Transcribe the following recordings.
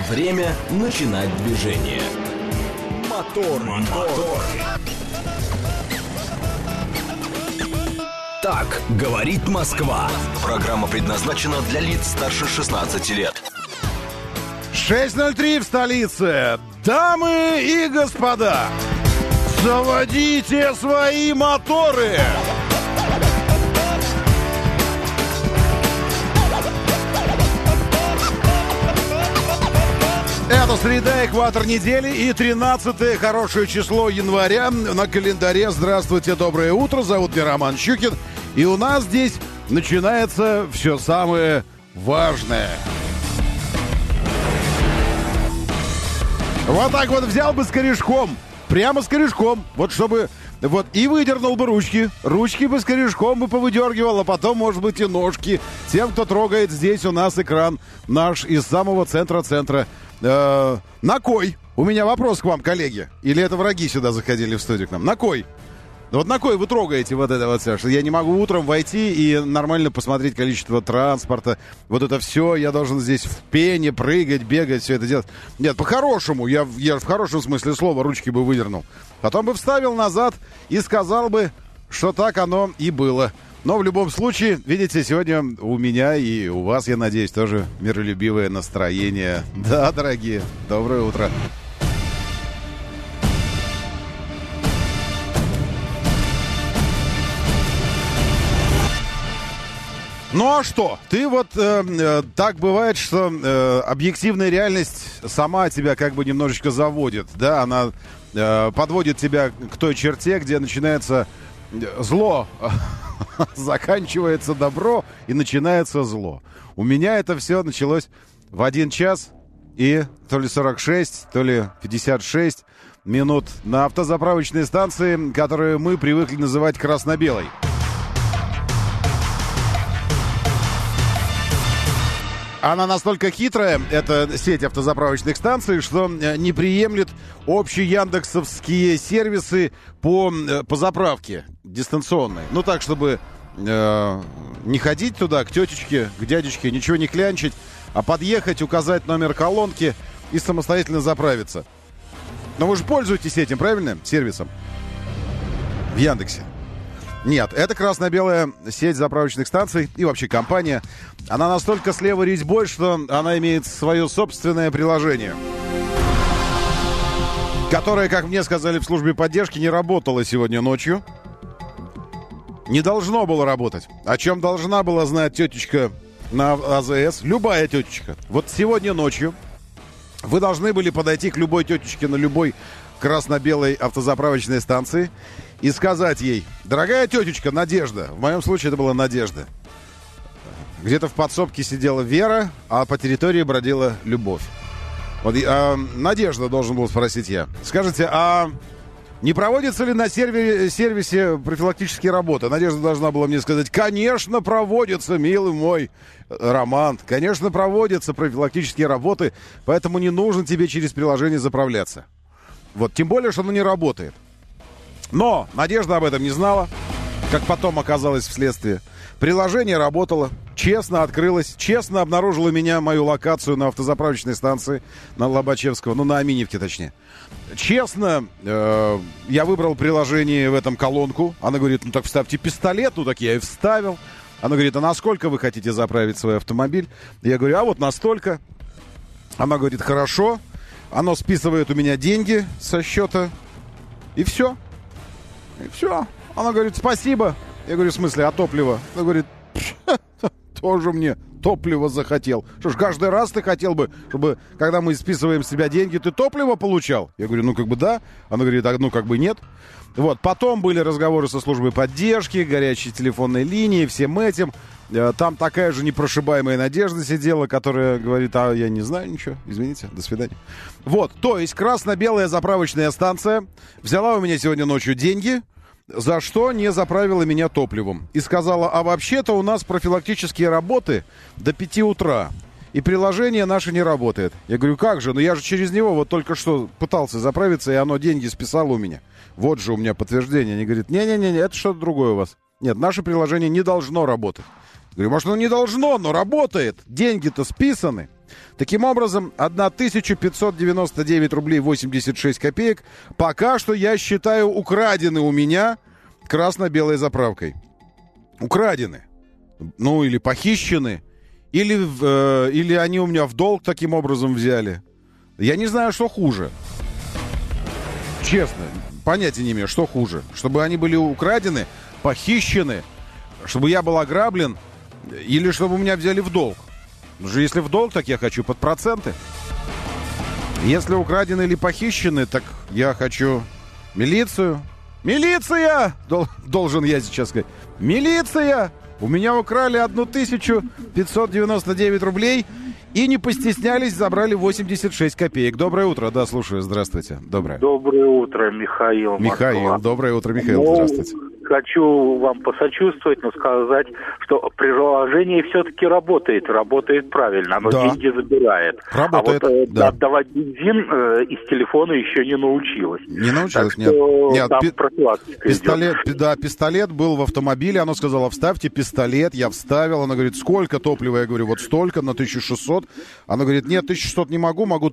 Время начинать движение. Мотор. Так говорит Москва. Программа предназначена для лиц старше 16 лет. 6:03 в столице. Дамы и господа, заводите свои моторы. Это среда, экватор недели и 13-е хорошее число января на календаре. Здравствуйте, доброе утро. Зовут меня Роман Щукин. И у нас здесь начинается все самое важное. Вот так вот взял бы с корешком. Прямо с корешком. Вот чтобы... Вот, и выдернул бы ручки. Ручки бы с корешком бы повыдергивал, а потом, может быть, и ножки. Тем, кто трогает здесь у нас экран наш из самого центра. На кой? У меня вопрос к вам, коллеги. Или это враги сюда заходили в студию к нам? На кой? Вот на кой вы трогаете вот это вот все? Что я не могу утром войти и нормально посмотреть количество транспорта. Вот это все, я должен здесь в пене прыгать, бегать, все это делать. Нет, по-хорошему, я в хорошем смысле слова ручки бы выдернул. Потом бы вставил назад и сказал бы, что так оно и было. Но в любом случае, видите, сегодня у меня и у вас, я надеюсь, тоже миролюбивое настроение. Да, дорогие, доброе утро. Ну а что? Ты вот так бывает, что объективная реальность сама тебя как бы немножечко заводит, да, она подводит тебя к той черте, где начинается зло, заканчивается добро и начинается зло. У меня это все началось в 1 час и то ли 46, то ли 56 минут на автозаправочной станции, которую мы привыкли называть красно-белой. Она настолько хитрая, эта сеть автозаправочных станций, что не приемлет общие яндексовские сервисы по заправке дистанционной. Ну так, чтобы не ходить туда к тетечке, к дядечке, ничего не клянчить, а подъехать, указать номер колонки и самостоятельно заправиться. Но вы же пользуетесь этим, правильно, сервисом? В Яндексе. Нет, это красно-белая сеть заправочных станций и вообще компания. Она настолько слева резьбой, что она имеет свое собственное приложение, которое, как мне сказали в службе поддержки, не работало сегодня ночью. Не должно было работать. О чем должна была знать тетечка на АЗС, любая тетечка. Вот сегодня ночью вы должны были подойти к любой тетечке на любой красно-белой автозаправочной станции и сказать ей: дорогая тетечка Надежда, в моем случае это была Надежда, где-то в подсобке сидела Вера, а по территории бродила Любовь. Вот, Надежда, должен был спросить я. Скажите, а не проводятся ли на сервисе профилактические работы? Надежда должна была мне сказать: конечно, проводятся, милый мой Роман, конечно, проводятся профилактические работы, поэтому не нужно тебе через приложение заправляться. Вот, тем более, что оно не работает. Но Надежда об этом не знала, как потом оказалось вследствие. Приложение работало, честно открылось, честно обнаружило мою локацию на автозаправочной станции на Лобачевского, на Аминевке точнее. Честно, я выбрал приложение в этом колонку. Она говорит: ну так вставьте пистолет. Ну так я и вставил. Она говорит: а на сколько вы хотите заправить свой автомобиль? Я говорю: а вот настолько. Она говорит: хорошо. Оно списывает у меня деньги со счета. И все. И все. Она говорит: спасибо. Я говорю: в смысле, а топливо? Она говорит: тоже мне топливо захотел. Что ж, каждый раз ты хотел бы, чтобы, когда мы списываем с тебя деньги, ты топливо получал? Я говорю: ну, как бы да. Она говорит: ну, как бы нет. Вот, потом были разговоры со службой поддержки, горячие телефонные линии, всем этим. Там такая же непрошибаемая Надежда сидела, которая говорит: а я не знаю ничего, извините, до свидания. Вот, то есть красно-белая заправочная станция взяла у меня сегодня ночью деньги, за что не заправила меня топливом. И сказала: а вообще-то у нас профилактические работы до 5 утра, и приложение наше не работает. Я говорю: как же, ну я же через него вот только что пытался заправиться, и оно деньги списало у меня. Вот же у меня подтверждение. Они говорят: не-не-не, это что-то другое у вас. Нет, наше приложение не должно работать. Говорю: может, оно не должно, но работает. Деньги-то списаны. Таким образом, 1599 рублей 86 копеек пока что, я считаю, украдены у меня красно-белой заправкой. Украдены. Ну, или похищены. Или они у меня в долг таким образом взяли. Я не знаю, что хуже. Честно, понятия не имею, что хуже. Чтобы они были украдены, похищены, чтобы я был ограблен, или чтобы меня взяли в долг. Потому что если в долг, так я хочу под проценты. Если украдены или похищены, так я хочу милицию. Милиция! Должен я сейчас сказать. Милиция! У меня украли 1599 рублей и не постеснялись, забрали 86 копеек. Доброе утро. Да, слушаю. Здравствуйте. Доброе. Доброе утро, Михаил. Михаил. Москва. Доброе утро, Михаил. Здравствуйте. Хочу вам посочувствовать, но сказать, что приложение все-таки работает. Работает правильно. Оно деньги забирает. Работает, а вот да. отдавать бензин из телефона еще не научилась. Не научилась, так что нет. Там профилактика пистолет, идет. да, пистолет был в автомобиле. Оно сказала, вставьте пистолет. Я вставил. Она говорит, сколько топлива? Я говорю, вот столько, на 1600. Она говорит, нет, 1600 не могу. Могу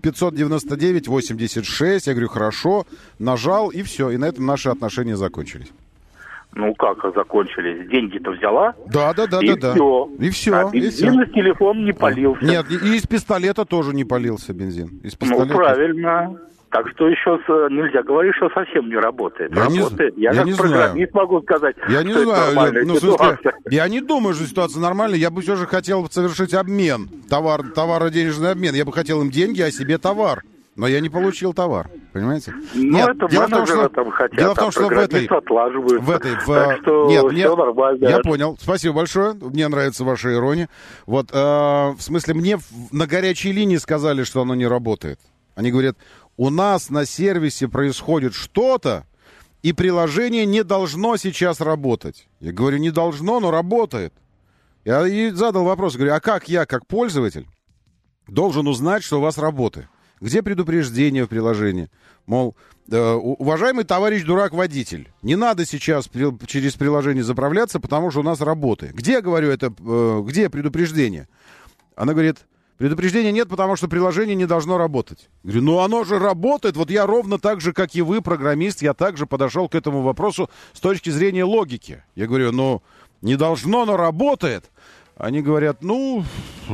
1599,86. Я говорю, хорошо. Нажал, и все. И на этом наши отношения закончились. Ну как закончились? Деньги-то взяла? Да. Все. И все. А бензин из телефона не полился. Нет, и из пистолета тоже не полился бензин. Из пистолета... Ну, правильно. Так что еще нельзя говорить, что совсем не работает. Работает. Я как программист могу сказать, я не знаю. Я не думаю, что ситуация нормальная. Я бы все же хотел совершить обмен. Товаро-денежный обмен. Я бы хотел им деньги, а себе товар. Но я не получил товар, понимаете? Ну, нет, это менеджеры там хотят, дело в том, что отлаживают. Так что все нормально. Я понял. Спасибо большое. Мне нравится ваша ирония. Вот, в смысле, мне на горячей линии сказали, что оно не работает. Они говорят, у нас на сервисе происходит что-то, и приложение не должно сейчас работать. Я говорю, не должно, но работает. Я и задал вопрос, говорю, а как я, как пользователь, должен узнать, что у вас работает? Где предупреждение в приложении? Мол, уважаемый товарищ дурак-водитель, не надо сейчас через приложение заправляться, потому что у нас работает. Где, говорю, где предупреждение? Она говорит, предупреждения нет, потому что приложение не должно работать. Я говорю, ну оно же работает. Вот я ровно так же, как и вы, программист, я также подошел к этому вопросу с точки зрения логики. Я говорю, ну, не должно, но работает. Они говорят, ну,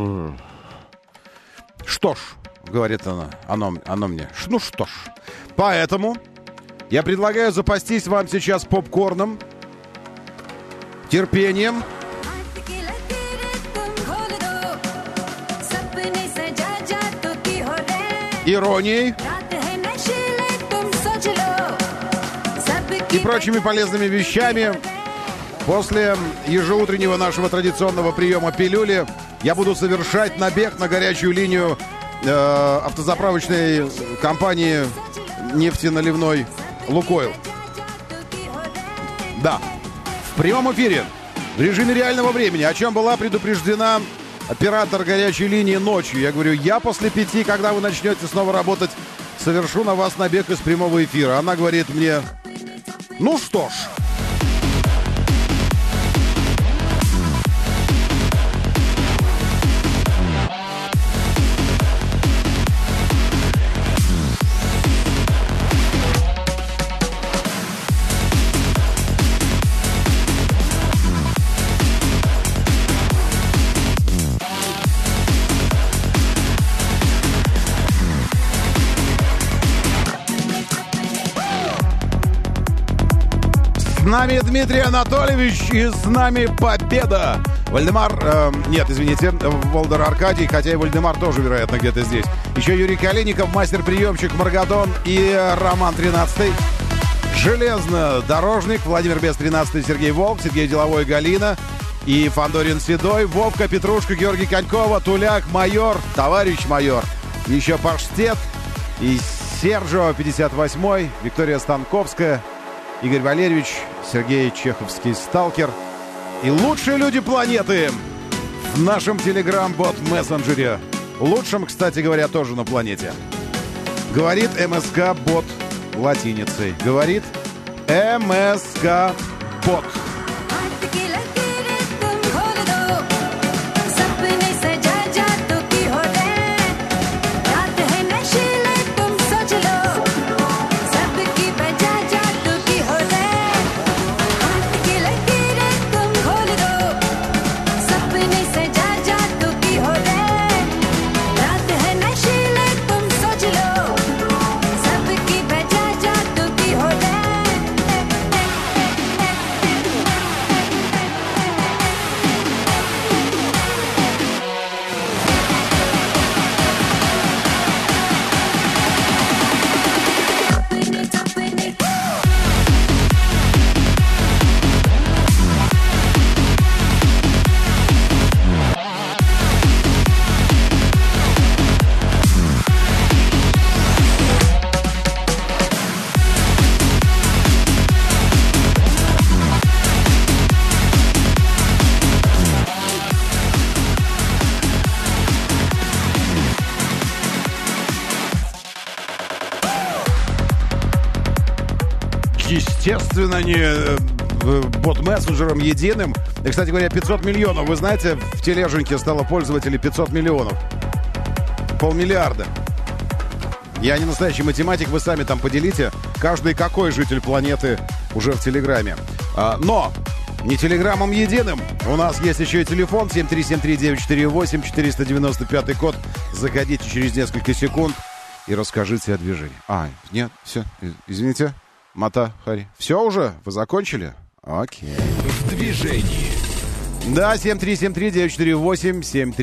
что ж. Говорит оно мне. Ну что ж. Поэтому я предлагаю запастись вам сейчас попкорном, терпением, иронией и прочими полезными вещами. После ежеутреннего нашего традиционного приема пилюли я буду совершать набег на горячую линию автозаправочной компании нефтеналивной «Лукойл». Да, в прямом эфире, в режиме реального времени, о чем была предупреждена оператор горячей линии ночью. Я говорю, я после 5, когда вы начнете снова работать, совершу на вас набег из прямого эфира. Она говорит мне, ну что ж. С нами Дмитрий Анатольевич и с нами победа. Вальдемар, Волдер Аркадий, хотя и Вальдемар тоже, вероятно, где-то здесь. Еще Юрий Калиников, мастер-приемщик Маргадон и Роман 13-й. Железнодорожник, Владимир Бес 13-й, Сергей Волк, Сергей Деловой, Галина и Фандорин Седой, Вовка, Петрушка, Георгий Конькова, Туляк, майор, товарищ майор, еще Паштет и Серджио 58-й, Виктория Станковская, Игорь Валерьевич, Сергей Чеховский, Сталкер и лучшие люди планеты в нашем телеграм-бот-мессенджере. Лучшим, кстати говоря, тоже на планете. Говорит МСК-бот латиницей. Говорит МСК-бот. естественно, не бот-мессенджером единым. И, кстати говоря, 500 миллионов. Вы знаете, в тележеньке стало пользователей 500 миллионов. 500 миллиарда. Я не настоящий математик, вы сами там поделите. Каждый какой житель планеты уже в Телеграме. Но не Телеграмом единым. У нас есть еще и телефон 7373948, 495 код. Заходите через несколько секунд и расскажите о движении. Нет, все, извините. Мата, Хари. Все уже? Вы закончили? Окей. В движении. Да, 7373948,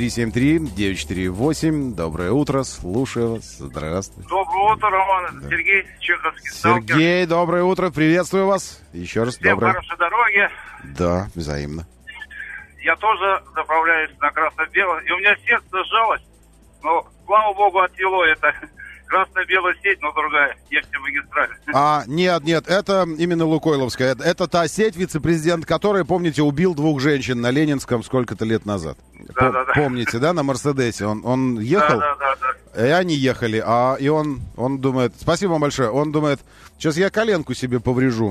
7373948. Доброе утро, слушаю вас. Здравствуйте. Доброе утро, Роман. Это Сергей, Чеховский сталкер. Сергей, доброе утро, приветствую вас. Еще раз Всем доброе. хорошей дороги. Да, взаимно. Я тоже заправляюсь на красно-бело. И у меня сердце сжалось. Но, слава богу, отвело это. Красно-белая сеть, но другая, нефтемагистраль. Нет, это именно Лукойловская. Это та сеть, вице-президент которой, помните, убил 2 женщин на Ленинском сколько-то лет назад. Да. Помните, да, на Мерседесе? Он ехал, Да. и они ехали, и он думает... Спасибо вам большое. Он думает, сейчас я коленку себе поврежу,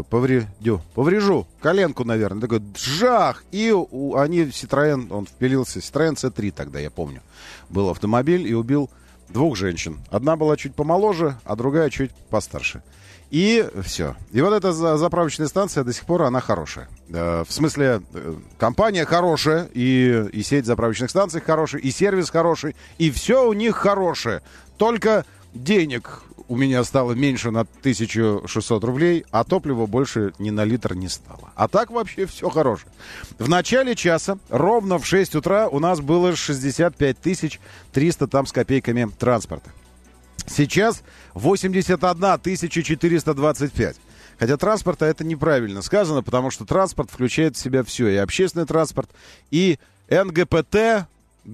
коленку, наверное. Такой, жах! И они в Citroёn, он впилился, Citroёn C3 тогда, я помню, был автомобиль, и убил 2 женщин. Одна была чуть помоложе, а другая чуть постарше. И все. И вот эта заправочная станция до сих пор, она хорошая. В смысле, компания хорошая, и сеть заправочных станций хорошая, и сервис хороший, и все у них хорошее. Только денег у меня стало меньше на 1600 рублей, а топлива больше ни на литр не стало. А так вообще все хорошее. В начале часа, ровно в 6 утра, у нас было 65 300 там с копейками транспорта. Сейчас 81 425. Хотя транспорта это неправильно сказано, потому что транспорт включает в себя все. И общественный транспорт, и НГПТ,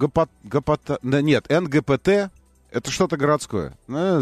НГПТ, это что-то городское.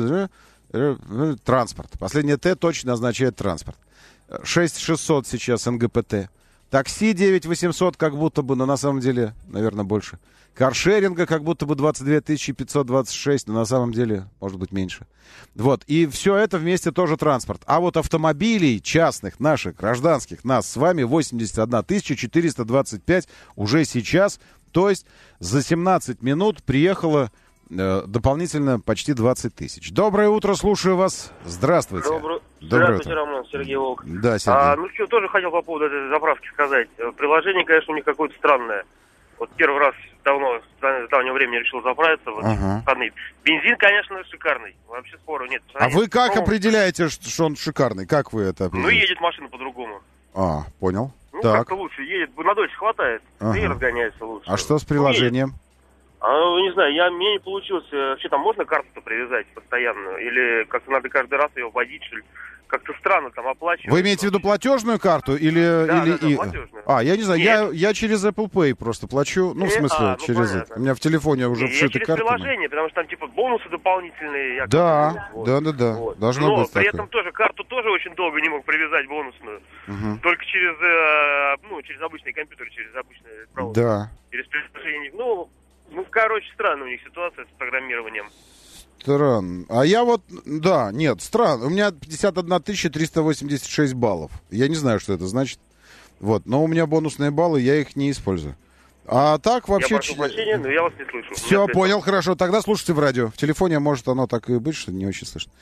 Транспорт. Последнее Т точно означает транспорт. 6600 сейчас НГПТ. Такси 9800 как будто бы, но на самом деле, наверное, больше. Каршеринга как будто бы 22 526, но на самом деле, может быть, меньше. Вот. И все это вместе тоже транспорт. А вот автомобилей частных, наших, гражданских, нас с вами 81 425 уже сейчас. То есть за 17 минут приехало дополнительно почти 20 тысяч. Доброе утро, слушаю вас. Здравствуйте. Здравствуйте, Роман, Сергей Волк. Да, Сергей. Тоже хотел по поводу этой заправки сказать. Приложение, конечно, у них какое-то странное. Вот первый раз в давнее время решил заправиться. Бензин, конечно, шикарный. Вообще спору нет. А вы как определяете, что он шикарный? Как вы это определяете? Едет машина по-другому. Понял. Так. Как-то лучше едет. На дольше хватает. И разгоняется лучше. А что с приложением? Не знаю, мне не получилось. Вообще там можно карту-то привязать постоянно? Или как-то надо каждый раз ее вводить, что ли? Как-то странно там оплачивать. Вы имеете в виду платежную карту или... Да, платежную. Я не знаю, я через Apple Pay просто плачу. В смысле, через это. У меня в телефоне уже вшиты карты. Через приложение, потому что там бонусы дополнительные. Да. Должно быть при этом тоже карту тоже очень долго не мог привязать бонусную. Только через обычный компьютер, через обычный браузер. Да. Через приложение. Странная у них ситуация с программированием. Странно. Странно. У меня 51 386 баллов. Я не знаю, что это значит. Но у меня бонусные баллы, я их не использую. А так вообще... Я прошу прощения, но я вас не слышу. Все, понял, хорошо. Тогда слушайте в радио. В телефоне может оно так и быть, что не очень слышно.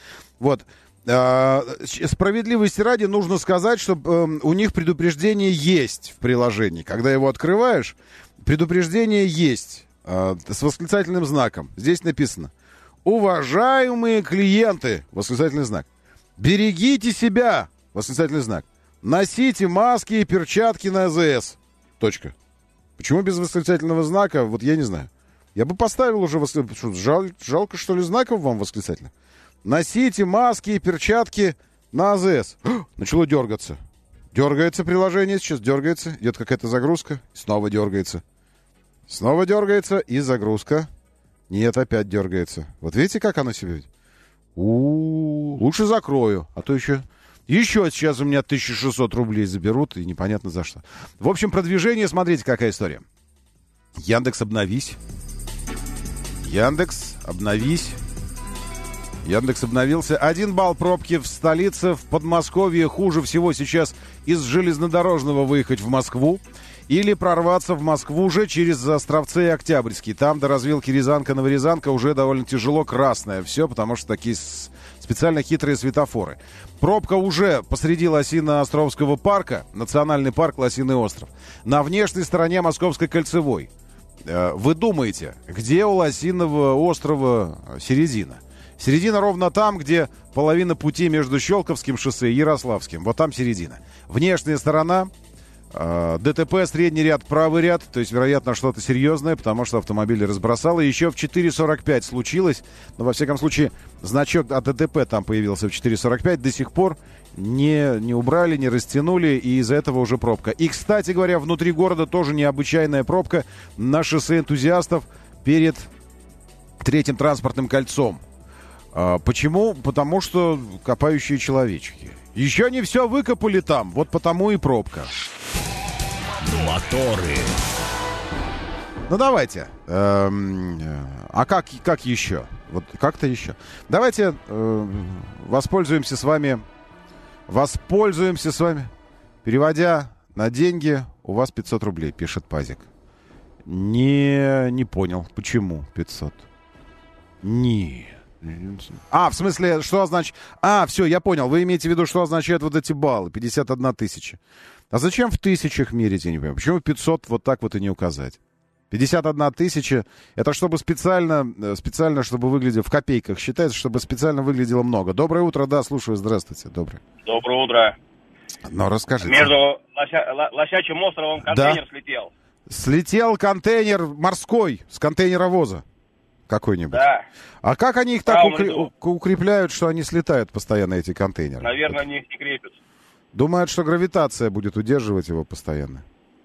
Справедливости ради нужно сказать, что у них предупреждение есть в приложении. Когда его открываешь, предупреждение есть с восклицательным знаком. Здесь написано: уважаемые клиенты, восклицательный знак. Берегите себя, восклицательный знак. Носите маски и перчатки на АЗС. Точка. Почему без восклицательного знака? Я не знаю. Я бы поставил уже восклицательный. Жалко, что ли, знаков вам восклицательно? Носите маски и перчатки на АЗС. Начало дергаться. Дергается приложение, сейчас дергается. Идет какая-то загрузка. Снова дергается. Снова дергается и загрузка. Нет, опять дергается. Видите, как оно себя ведет? Лучше закрою, а то еще сейчас у меня 1600 рублей заберут, и непонятно за что. В общем, продвижение, смотрите, какая история. Яндекс, обновись. Яндекс, обновись. Яндекс обновился. 1 балл пробки в столице. В Подмосковье хуже всего сейчас из железнодорожного выехать в Москву или прорваться в Москву уже через Островцы и Октябрьский. Там до развилки Рязанка-Новорязанка уже довольно тяжело, красное все, потому что такие специально хитрые светофоры. Пробка уже посреди Лосино-Островского парка, национальный парк Лосиный остров, на внешней стороне Московской кольцевой. Вы думаете, где у Лосиного острова середина? Середина ровно там, где половина пути между Щелковским шоссе и Ярославским. Вот там середина. Внешняя сторона, ДТП, средний ряд, правый ряд. То есть, вероятно, что-то серьезное, потому что автомобили разбросало. Еще в 4:45 случилось. Но, во всяком случае, значок от ДТП там появился в 4:45. До сих пор не убрали, не растянули. И из-за этого уже пробка. И, кстати говоря, внутри города тоже необычайная пробка на шоссе Энтузиастов перед Третьим транспортным кольцом. Почему? Потому что копающие человечки. Еще не все выкопали там, вот потому и пробка. Моторы. Ну давайте. А как еще? Вот как-то еще. Давайте воспользуемся с вами. Переводя на деньги, у вас 500 рублей, пишет Пазик. Не понял, почему 500? В смысле, что означает... все, я понял. Вы имеете в виду, что означают вот эти баллы? 51 тысяча. А зачем в тысячах мерить, я не понимаю. Почему 500 вот так вот и не указать? 51 тысяча, это чтобы специально, чтобы выглядело... В копейках считается, чтобы специально выглядело много. Доброе утро, да, слушаю, здравствуйте. Доброе утро. Ну, расскажите. Между Лосячим островом контейнер слетел. Слетел контейнер морской с контейнеровоза. Какой-нибудь. Да. А как они их так укрепляют, что они слетают постоянно, эти контейнеры? Наверное, они их не крепят. Думают, что гравитация будет удерживать его постоянно.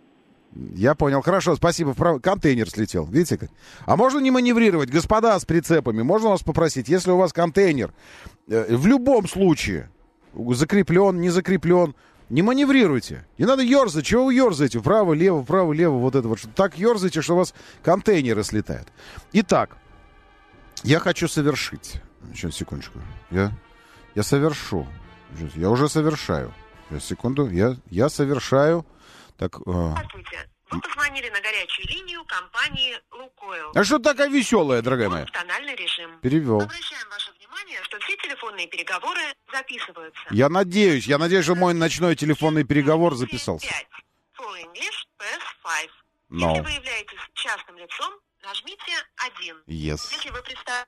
Я понял. Хорошо, спасибо. Контейнер слетел. Видите как? А можно не маневрировать? Господа с прицепами, можно вас попросить, если у вас контейнер в любом случае закреплен, не закреплен, не маневрируйте. Не надо ерзать. Чего вы ерзаете? Вправо-лево, вправо-лево. Вот это вот. Так ерзаете, что у вас контейнеры слетают. Итак. Я хочу совершить. Сейчас, секундочку. Я совершу. Сейчас, я уже совершаю. Сейчас, секунду. Я совершаю. Так. Здравствуйте. Вы позвонили на горячую линию компании «Лукойл». А что такая веселая, дорогая моя? Функциональный режим. Перевел. Обращаем ваше внимание, что все телефонные переговоры записываются. Я надеюсь, что мой ночной телефонный переговор записался. 5. For English, press 5. No. Если вы являетесь частным лицом, нажмите 1. Yes. Если вы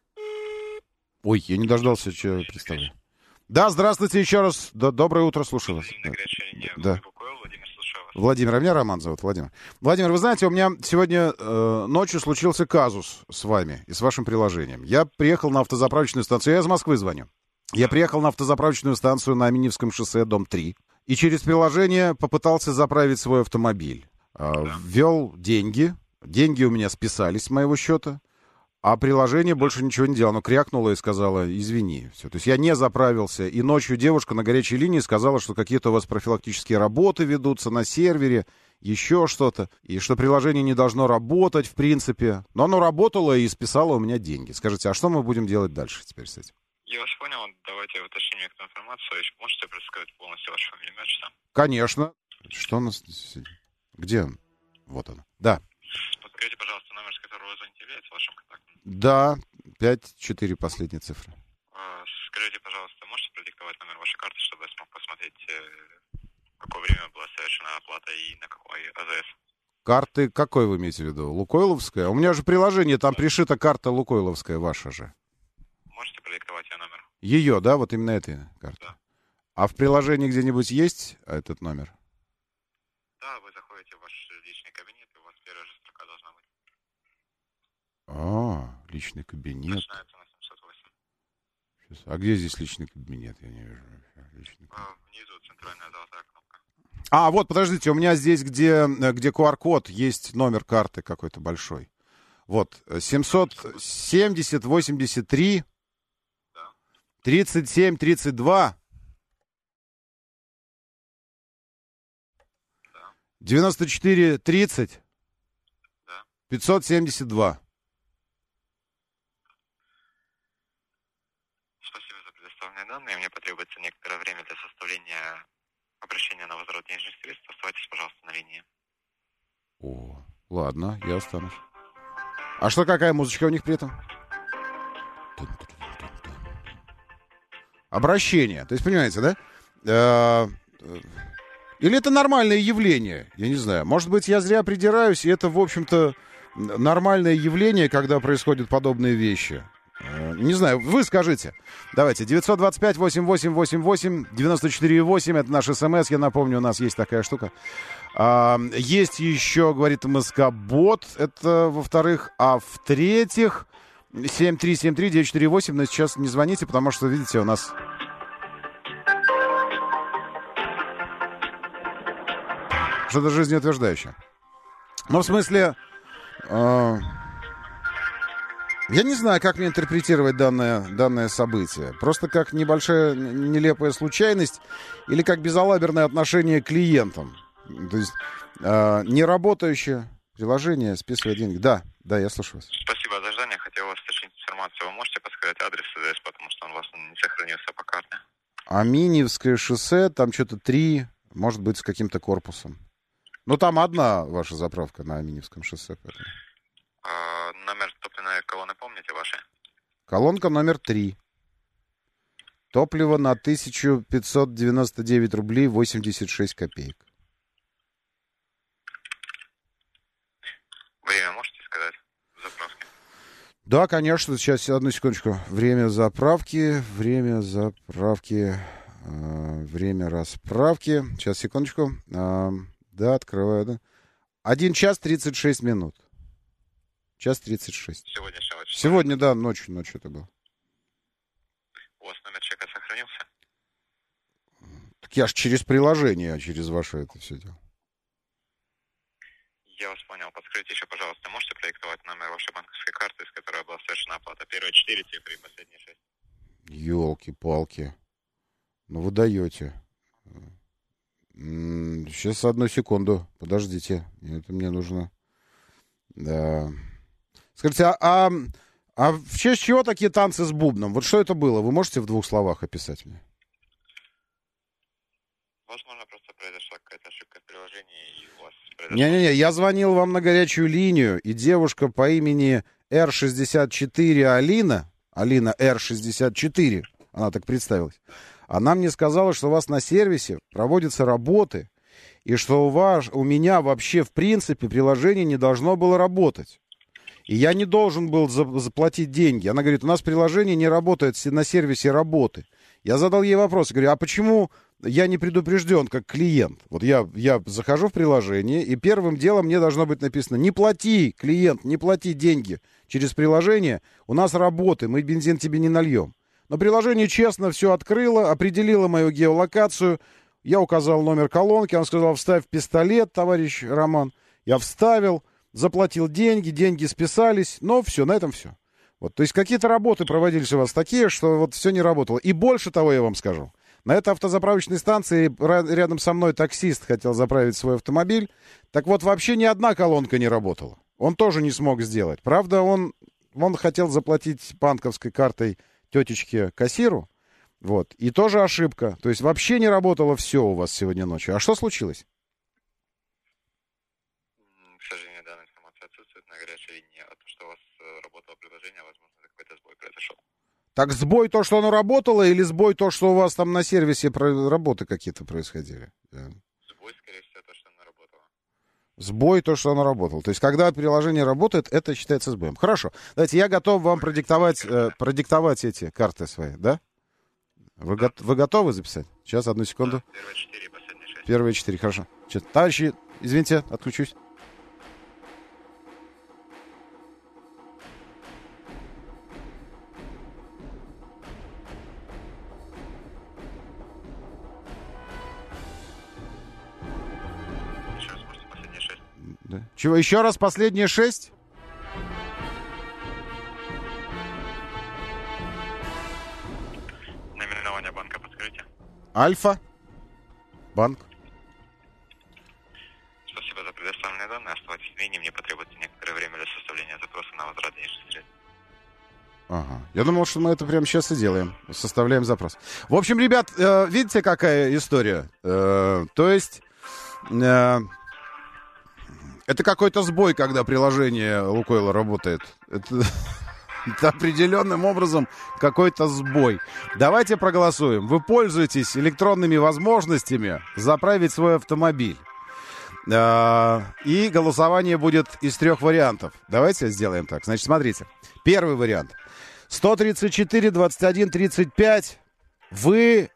Ой, я не дождался, что я представляю. Да, здравствуйте еще раз. Доброе утро, слушаю вас. Да. Владимир, а меня Роман зовут, Владимир. Владимир, вы знаете, у меня сегодня ночью случился казус с вами и с вашим приложением. Я приехал на автозаправочную станцию, я из Москвы звоню. Я приехал на автозаправочную станцию на Миневском шоссе, дом 3, и через приложение попытался заправить свой автомобиль. Ввел деньги у меня списались с моего счета, а приложение больше ничего не делало. Оно крякнуло и сказало, извини. Все. То есть я не заправился. И ночью девушка на горячей линии сказала, что какие-то у вас профилактические работы ведутся на сервере, еще что-то. И что приложение не должно работать, в принципе. Но оно работало и списало у меня деньги. Скажите, а что мы будем делать дальше теперь с этим? Я вас понял. Давайте уточним некоторую информацию. Можете предоставить полностью ваш фамилию, имя, отчество? Конечно. Что у нас... Где он? Вот он. Да. Подскажите, пожалуйста, номер, с которого вы звоните, является вашим контактом? Да, 5-4 последние цифры. Скажите, пожалуйста, можете продиктовать номер вашей карты, чтобы я смог посмотреть, в какое время была совершена оплата и на какой АЗС? Карты какой вы имеете в виду? Лукойловская? У меня же приложение, там пришита карта Лукойловская, ваша же. Можете продиктовать ее номер? Ее, да? Вот именно эта карта. Да. А в приложении где-нибудь есть этот номер? Да, вы заходите в ваш личный кабинет, и у вас первая же строка должна быть. Личный кабинет. Начинается на 708. Сейчас. А где здесь личный кабинет? Я не вижу. Внизу центральная золотая кнопка. Вот, подождите, у меня здесь, где QR-код, есть номер карты какой-то большой. Вот, 770-83, да. 37-32, да. 94-30, да. 572. предоставленные данные. Мне потребуется некоторое время для составления обращения на возврат денежных средств. Оставайтесь, пожалуйста, на линии. О, ладно, я останусь. А что, какая музычка у них при этом? Обращение. То есть, понимаете, да? Или это нормальное явление? Я не знаю. Может быть, я зря придираюсь, и это, в общем-то, нормальное явление, когда происходят подобные вещи. Не знаю, вы скажите. Давайте, 925-8888-94,8, это наш СМС, я напомню, у нас есть такая штука. Есть еще, говорит МСК-бот, это во-вторых. А в-третьих, 7373-948, но сейчас не звоните, потому что, видите, у нас... Что-то жизнеутверждающее. Ну, в смысле... Я не знаю, как мне интерпретировать данное событие. Просто как небольшая нелепая случайность или как безалаберное отношение к клиентам. То есть неработающее приложение, списывает деньги. Да, я слушаю вас. Спасибо за ожидание. Хотел вас уточнить информацию. Вы можете подсказать адрес АЗС, потому что он у вас не сохранился по карте. Аминьевское шоссе, там что-то 3, может быть, с каким-то корпусом. Ну, там одна ваша заправка на Аминьевском шоссе. Поэтому. Номер топливной колонны помните ваши? Колонка номер 3. Топливо на 1599 рублей 86 копеек. Время можете сказать заправки? Да, конечно. Сейчас, одну секундочку. Время расправки. Сейчас, секундочку. Да, открываю, да. 1 час 36 минут. Час 36. Сегодняшнего числа? Сегодня, да, ночью это было. У вас номер чека сохранился? Так я ж через приложение, через ваше это все делал. Я вас понял. Подскажите еще, пожалуйста, можете продиктовать номер вашей банковской карты, с которой была совершена оплата? Первые 4 цифры и последние 6. Ёлки-палки. Ну вы даете. Сейчас, одну секунду. Подождите. Это мне нужно... Да... Скажите, а в честь чего такие танцы с бубном? Вот что это было? Вы можете в 2 словах описать мне? Возможно, просто произошла какая-то ошибка в приложении, и у вас произошла... Не-не-не, я звонил вам на горячую линию, и девушка по имени R64 Алина R64, она так представилась, она мне сказала, что у вас на сервисе проводятся работы, и что у меня вообще, в принципе, приложение не должно было работать. И я не должен был заплатить деньги. Она говорит, у нас приложение не работает на сервисе работы. Я задал ей вопрос, говорю, а почему я не предупрежден как клиент? Вот я захожу в приложение, и первым делом мне должно быть написано, не плати, клиент, не плати деньги через приложение, у нас работы, мы бензин тебе не нальем. Но приложение честно все открыло, определило мою геолокацию, я указал номер колонки, он сказал, вставь пистолет, товарищ Роман. Я вставил, заплатил деньги списались, но все, на этом все. Вот, то есть какие-то работы проводились у вас такие, что вот все не работало. И больше того я вам скажу. На этой автозаправочной станции рядом со мной таксист хотел заправить свой автомобиль. Так вот, вообще ни одна колонка не работала. Он тоже не смог сделать. Правда, он хотел заплатить банковской картой тетечке-кассиру. Вот. И тоже ошибка. То есть вообще не работало все у вас сегодня ночью. А что случилось? К сожалению, данная информация отсутствует на горячей линии. А то, что у вас работало приложение, возможно, какой-то сбой произошел. Так сбой то, что оно работало, или сбой то, что у вас там на сервисе работы какие-то происходили? Сбой, скорее всего, то, что оно работало. Сбой то, что оно работало. То есть, когда приложение работает, это считается сбоем. Хорошо. Давайте, я готов вам продиктовать эти карты свои, да? Вы готовы записать? Сейчас, одну секунду. Да, первые 4, последние 6. Первые 4, хорошо. Товарищи, извините, отключусь. Сейчас, может, последние 6. Да. Чего, еще раз последние 6? Наименование банка подскажите. Альфа. Банк. Спасибо за предоставленные данные. Оставайтесь в линии. Мне потребуется некоторое время для составления запроса на возврат денежных средств. Ага. Я думал, что мы это прямо сейчас и делаем. Составляем запрос. В общем, ребят, видите, какая история? То есть... Это какой-то сбой, когда приложение Лукойла работает. Это определенным образом какой-то сбой. Давайте проголосуем. Вы пользуетесь электронными возможностями заправить свой автомобиль. И голосование будет из 3 вариантов. Давайте сделаем так. Значит, смотрите. Первый вариант. 134, 21, 35. Вы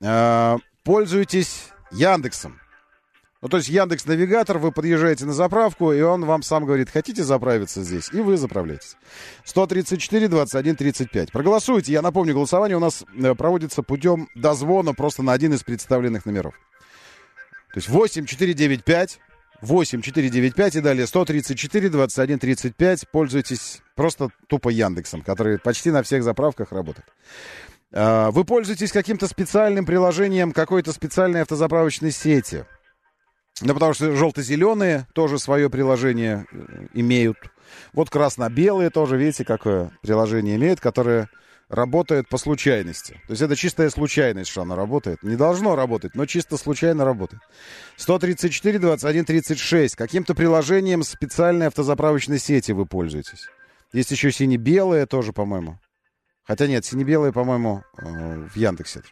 пользуетесь Яндексом. Ну, то есть Яндекс.Навигатор, вы подъезжаете на заправку, и он вам сам говорит, хотите заправиться здесь, и вы заправляетесь. 134, 21, 35. Проголосуйте. Я напомню, голосование у нас проводится путем дозвона просто на один из представленных номеров. То есть 8495, 8495 и далее 134, 21, 35. Пользуйтесь просто тупо Яндексом, который почти на всех заправках работает. Вы пользуетесь каким-то специальным приложением какой-то специальной автозаправочной сети. Да, потому что желто-зеленые тоже свое приложение имеют. Вот красно-белые тоже, видите, какое приложение имеют, которое работает по случайности. То есть это чистая случайность, что оно работает. Не должно работать, но чисто случайно работает. 134, 21, 36. Каким-то приложением специальной автозаправочной сети вы пользуетесь. Есть еще сине-белые тоже, по-моему. Хотя нет, сине-белые, по-моему, в Яндексе.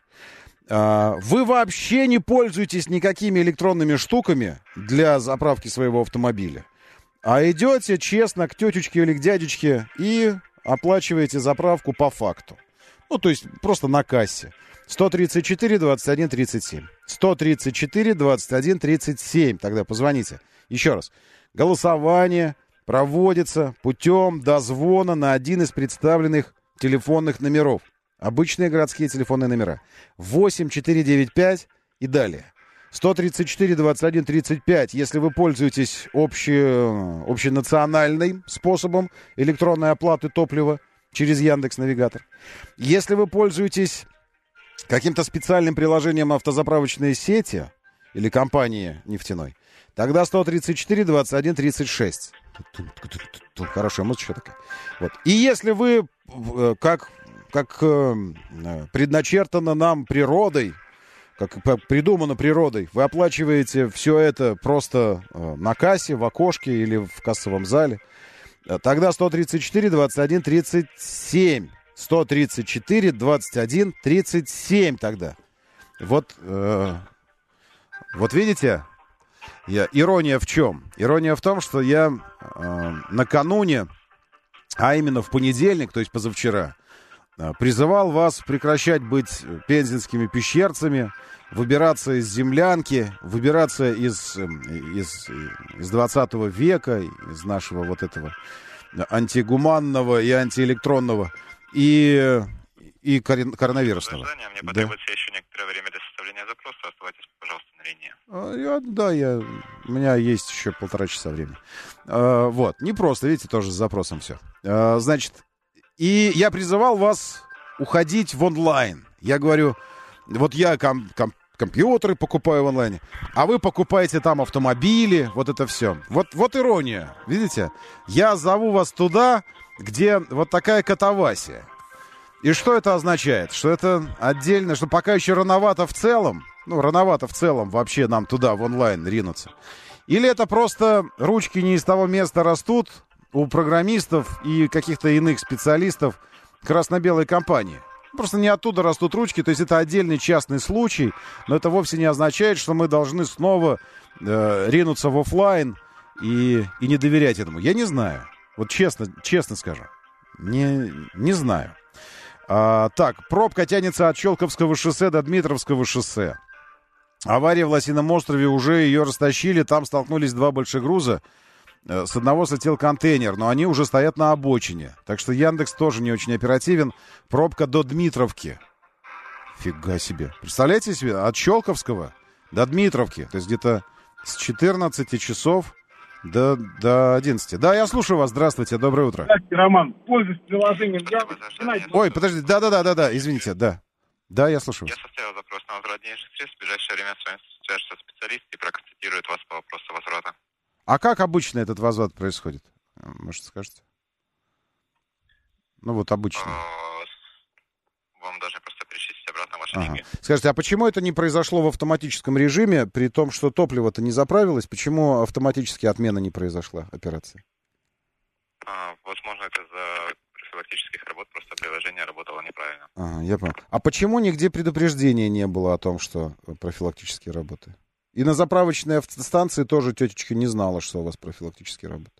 Вы вообще не пользуетесь никакими электронными штуками для заправки своего автомобиля, а идете честно к тетечке или к дядечке и оплачиваете заправку по факту. Ну, то есть просто на кассе. 134, 21, 37. 134, 21, 37. Тогда позвоните. Еще раз. Голосование проводится путем дозвона на один из представленных телефонных номеров. Обычные городские телефонные номера. 8495 и далее. 134, 21, 35. Если вы пользуетесь общенациональным способом электронной оплаты топлива через Яндекс.Навигатор. Если вы пользуетесь каким-то специальным приложением автозаправочной сети или компании нефтяной, тогда 134, 21, 36. Хорошая музычка такая. Вот. И если вы, как предначертано нам природой, как придумано природой, вы оплачиваете все это просто на кассе, в окошке или в кассовом зале, тогда 134, 21, 37. 134, 21, 37 тогда. Вот видите, ирония в чем? Ирония в том, что я накануне, а именно в понедельник, то есть позавчера, призывал вас прекращать быть пензенскими пещерцами, выбираться из землянки, выбираться из 20 века, из нашего вот этого антигуманного и антиэлектронного и коронавирусного. Мне потребуется еще некоторое время для составления запроса. Оставайтесь, пожалуйста, на линии. У меня есть еще 1,5 часа времени. Вот, не просто, видите, тоже с запросом все. Значит, и я призывал вас уходить в онлайн. Я говорю, вот я компьютеры покупаю в онлайне, а вы покупаете там автомобили, вот это все. Вот ирония, видите? Я зову вас туда, где вот такая катавасия. И что это означает? Что это отдельно, что пока еще рановато в целом вообще нам туда, в онлайн, ринуться. Или это просто ручки не из того места растут у программистов и каких-то иных специалистов красно-белой компании. Просто не оттуда растут ручки, то есть это отдельный частный случай, но это вовсе не означает, что мы должны снова ринуться в офлайн и не доверять этому. Я не знаю. Вот честно скажу. Не знаю. Так, пробка тянется от Щелковского шоссе до Дмитровского шоссе. Авария в Лосином острове, уже ее растащили. Там столкнулись два больших груза. С одного слетел контейнер, но они уже стоят на обочине. Так что Яндекс тоже не очень оперативен. Пробка до Дмитровки. Фига себе. Представляете себе? От Щелковского до Дмитровки. То есть где-то с 14 часов до 11. Да, я слушаю вас. Здравствуйте. Доброе утро. Здравствуйте, Роман. Пользуюсь приложением. Ой, подождите. Да. Извините. Да, я слушаю вас. Я составил запрос на возврат денежных средств. В ближайшее время с вами свяжется специалист и проконсультирует вас по вопросу возврата. А как обычно этот возврат происходит? Может, скажете? Ну, вот обычно. деньги. Скажите, а почему это не произошло в автоматическом режиме, при том, что топливо-то не заправилось? Почему автоматически отмена не произошла операции? Возможно, это из-за профилактических работ, просто приложение работало неправильно. Я понял. А почему нигде предупреждения не было о том, что профилактические работы? И на заправочной автостанции тоже тетечка не знала, что у вас профилактические работы.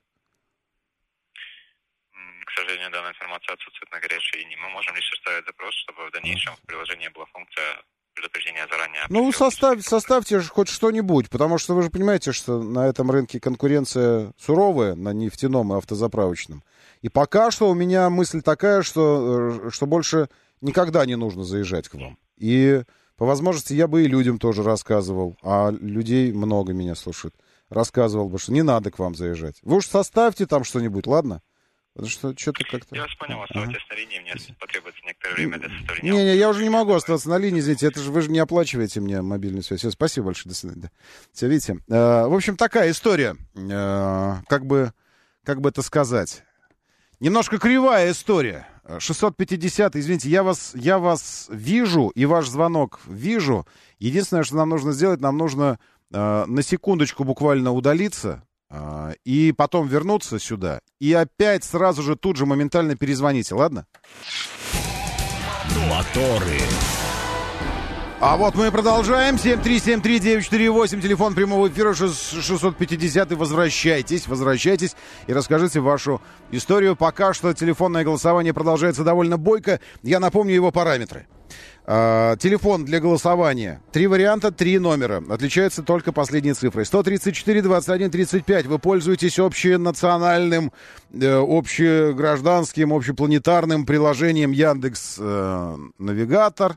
К сожалению, данная информация отсутствует на горячей линии. Мы можем лишь составить запрос, чтобы в дальнейшем в приложении была функция предупреждения заранее. Ну, составьте же хоть что-нибудь, потому что вы же понимаете, что на этом рынке конкуренция суровая, на нефтяном и автозаправочном. И пока что у меня мысль такая, что больше никогда не нужно заезжать к вам. И по возможности я бы и людям тоже рассказывал, а людей много меня слушают, рассказывал бы, что не надо к вам заезжать. Вы уж составьте там что-нибудь, ладно? Потому что что-то как-то... Я вас понял, оставайтесь на линии, мне потребуется некоторое время для составления... Не, я уже не могу оставаться на линии, извините, это же вы же не оплачиваете мне мобильную связь. Все, спасибо большое, до свидания. Да. Все, видите, в общем, такая история, как бы это сказать, немножко кривая история. 650, извините, я вас вижу, и ваш звонок вижу. Единственное, что нам нужно сделать, нам нужно на секундочку буквально удалиться, и потом вернуться сюда, и опять сразу же тут же моментально перезвоните, ладно? Моторы. А вот мы продолжаем. 7373948, телефон прямого эфира 650. Возвращайтесь и расскажите вашу историю. Пока что телефонное голосование продолжается довольно бойко. Я напомню его параметры. Телефон для голосования. 3 варианта, 3 номера. Отличаются только последней цифрой. 134, 21, 35. Вы пользуетесь общенациональным, общегражданским, общепланетарным приложением Яндекс.Навигатор.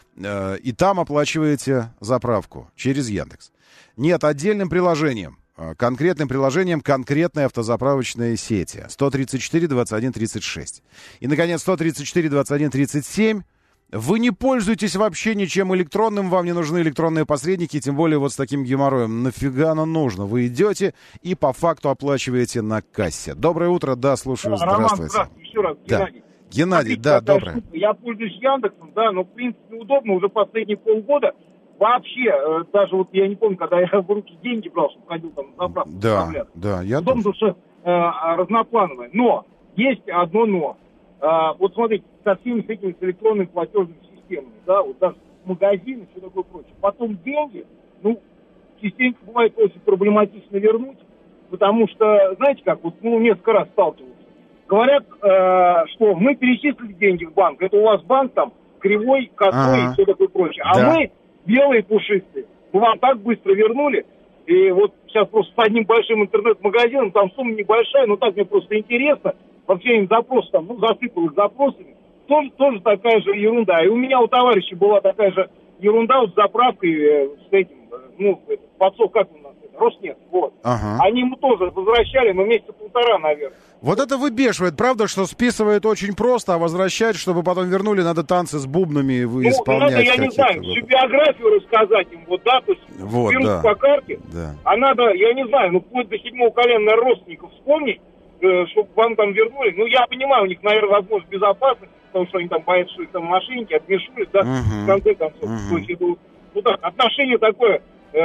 И там оплачиваете заправку через Яндекс. Нет, отдельным приложением. Конкретным приложением конкретной автозаправочной сети. 134, 21, 36. И, наконец, 134, 21, 37. Вы не пользуетесь вообще ничем электронным, вам не нужны электронные посредники, тем более вот с таким геморроем. Нафига оно нужно? Вы идете и по факту оплачиваете на кассе. Доброе утро, да, слушаю, здравствуйте. Роман, здравствуйте, еще раз, да. Геннадий, да, доброе. Я пользуюсь Яндексом, да, но в принципе удобно уже последние полгода. Вообще, даже вот я не помню, когда я в руки деньги брал, чтобы ходил там на заправку. Да, я удобно, потому что разноплановое. Но, есть одно но. Вот смотрите, со всеми с этими электронными платежными системами, да, вот даже магазины, все такое прочее. Потом деньги, ну, частенько бывает очень проблематично вернуть, потому что, знаете как, вот, несколько раз сталкивался. Говорят, что мы перечислили деньги в банк, это у вас банк там кривой, косой и все такое прочее. А мы белые пушистые, мы вам так быстро вернули, и вот сейчас просто с одним большим интернет-магазином, там сумма небольшая, но так мне просто интересно, вообще им запрос там, засыпал их запросами, тоже такая же ерунда. И у меня у товарища была такая же ерунда вот с заправкой, с этим, подсов, как у нас, Роснефть, вот. Они ему тоже возвращали, но месяца полтора, наверное. Вот это выбешивает, правда, что списывает очень просто, а возвращать, чтобы потом вернули, надо танцы с бубнами вы исполнять. Надо, я не знаю, всю биографию рассказать им, вот, да, то есть берут по карте, а надо, я не знаю, вплоть до 7-го колена родственников вспомнить, чтобы вам там вернули. Ну, я понимаю, у них, наверное, возможность безопасности, потому что они там боятся, что их там мошенники отмешивают, да, в конце концов. То есть это, отношение такое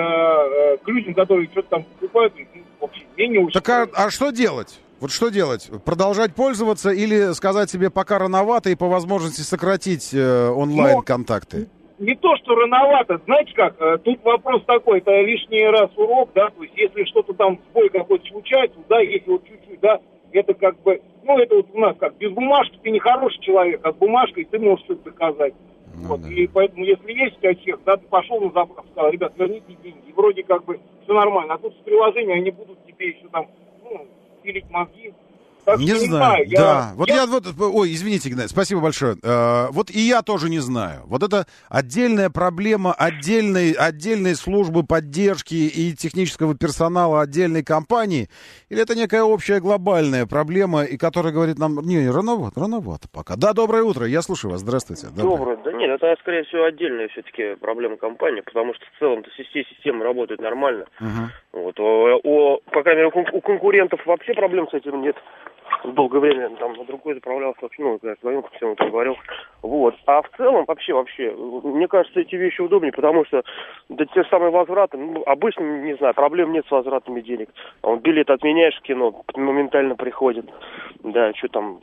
к людям, которые что-то там покупают, вообще мне не очень. Так а что делать? Вот что делать? Продолжать пользоваться или сказать себе пока рановато и по возможности сократить онлайн-контакты? Не то, что рановато. Знаете как, тут вопрос такой, это лишний раз урок, да, то есть если что-то там, сбой какой-то случается, да, если вот чуть-чуть, да, это как бы, это вот у нас как, без бумажки ты не хороший человек, а с бумажкой ты можешь что-то доказать. Вот, и поэтому, если есть у тебя чек, да, ты пошел на заправку, сказал, ребят, верните деньги, и вроде как бы все нормально, а тут с приложения они будут тебе еще там, пилить мозги. Так не знаю, да. Ой, извините, Геннадий, спасибо большое. Вот и я тоже не знаю. Вот это отдельная проблема отдельной службы поддержки и технического персонала отдельной компании, или это некая общая глобальная проблема, и которая говорит нам, рановато пока. Да, доброе утро, я слушаю вас, здравствуйте. Доброе. Да нет, это, скорее всего, отдельная все-таки проблема компании, потому что в целом-то система работает нормально. Вот, по крайней мере, у конкурентов вообще проблем с этим нет. долгое время там на другой заправлялся, вообще, ну, я звонил, ко всему говорил. Вот. А в целом, вообще, мне кажется, эти вещи удобнее, потому что да, те самые возвраты, ну, обычно, не знаю, проблем нет с возвратами денег. Билет отменяешь в кино, моментально приходит. Да, что там,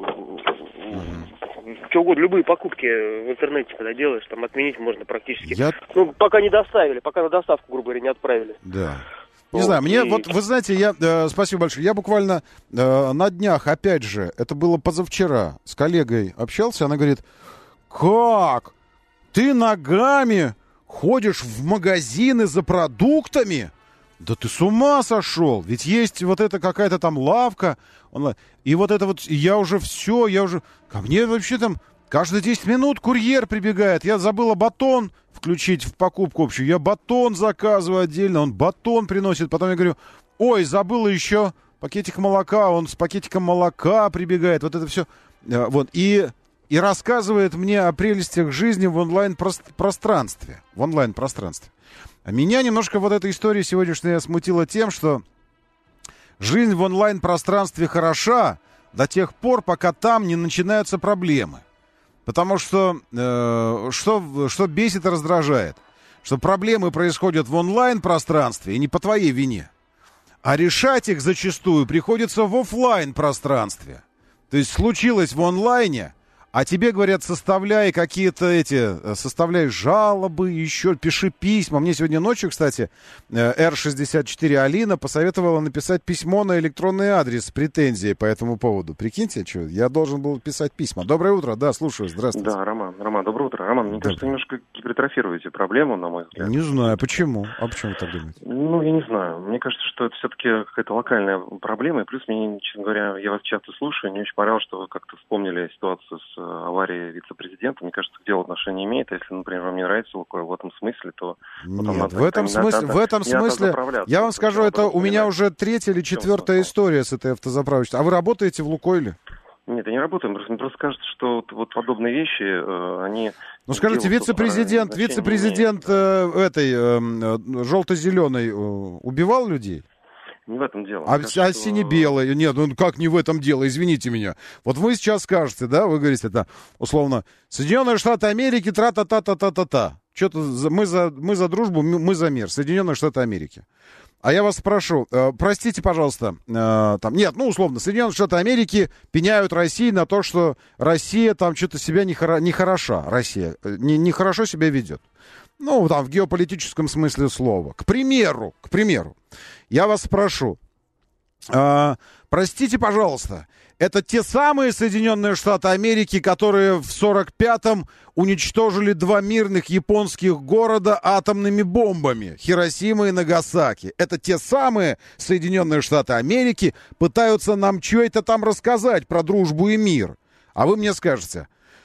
что угодно, любые покупки в интернете, когда делаешь, там отменить можно практически. Ну, пока не доставили, пока на доставку, грубо говоря, не отправили. Да. Не знаю, мне, вот, вы знаете, спасибо большое, я буквально на днях, опять же, это было позавчера, с коллегой общался, она говорит, как? Ты ногами ходишь в магазины за продуктами? Да ты с ума сошел, ведь есть вот эта какая-то там лавка, и вот это вот, ко мне вообще там каждые 10 минут курьер прибегает, я забыла батон включить в покупку общую, я батон заказываю отдельно, он батон приносит, потом я говорю, ой, забыла еще пакетик молока, он с пакетиком молока прибегает, вот это все, вот, и рассказывает мне о прелестях жизни в онлайн-пространстве, А меня немножко вот эта история сегодняшняя смутила тем, что жизнь в онлайн-пространстве хороша до тех пор, пока там не начинаются проблемы. Потому что что бесит и раздражает? Что проблемы происходят в онлайн-пространстве и не по твоей вине. А решать их зачастую приходится в офлайн-пространстве. То есть случилось в онлайне, а тебе говорят, составляй жалобы, еще пиши письма. Мне сегодня ночью, кстати, R64 Алина посоветовала написать письмо на электронный адрес с претензией по этому поводу. Прикиньте, что я должен был писать письма. Доброе утро, да, слушаю, здравствуйте. Да, Роман, доброе утро. Роман, мне кажется, немножко гипертрофируете проблему, на мой взгляд. Не знаю, почему? А почему так думаете? Ну, я не знаю. Мне кажется, что это все-таки какая-то локальная проблема. И плюс мне, честно говоря, я вас часто слушаю, мне очень понравилось, что вы как-то вспомнили ситуацию с аварии вице-президента. Мне кажется, к делу отношения имеет. Если, например, вам не нравится Лукойл в этом смысле, то... Нет, в этом смысле, я вам скажу, это у меня уже 3-я или 4-я история с этой автозаправочной. А вы работаете в Лукойле? Нет, я не работаю. Мне просто кажется, что вот подобные вещи, они... Ну, скажите, вице-президент желто-зеленой убивал людей? Не в этом дело. А сине-белый? Нет, ну как не в этом дело, извините меня. Вот вы сейчас скажете, да, вы говорите, это условно, Соединенные Штаты Америки, тра-та-та-та-та-та-та. Что-то мы за дружбу, мы за мир. Соединенные Штаты Америки. А я вас спрошу, простите, пожалуйста, условно, Соединенные Штаты Америки пеняют России на то, что Россия там что-то себя нехороша, Россия нехорошо себя ведет. Ну, там, в геополитическом смысле слова. К примеру, я вас спрошу, простите, пожалуйста, это те самые Соединенные Штаты Америки, которые в 1945-м уничтожили 2 мирных японских города атомными бомбами, Хиросима и Нагасаки. Это те самые Соединенные Штаты Америки пытаются нам что-то там рассказать про дружбу и мир. А вы мне скажете,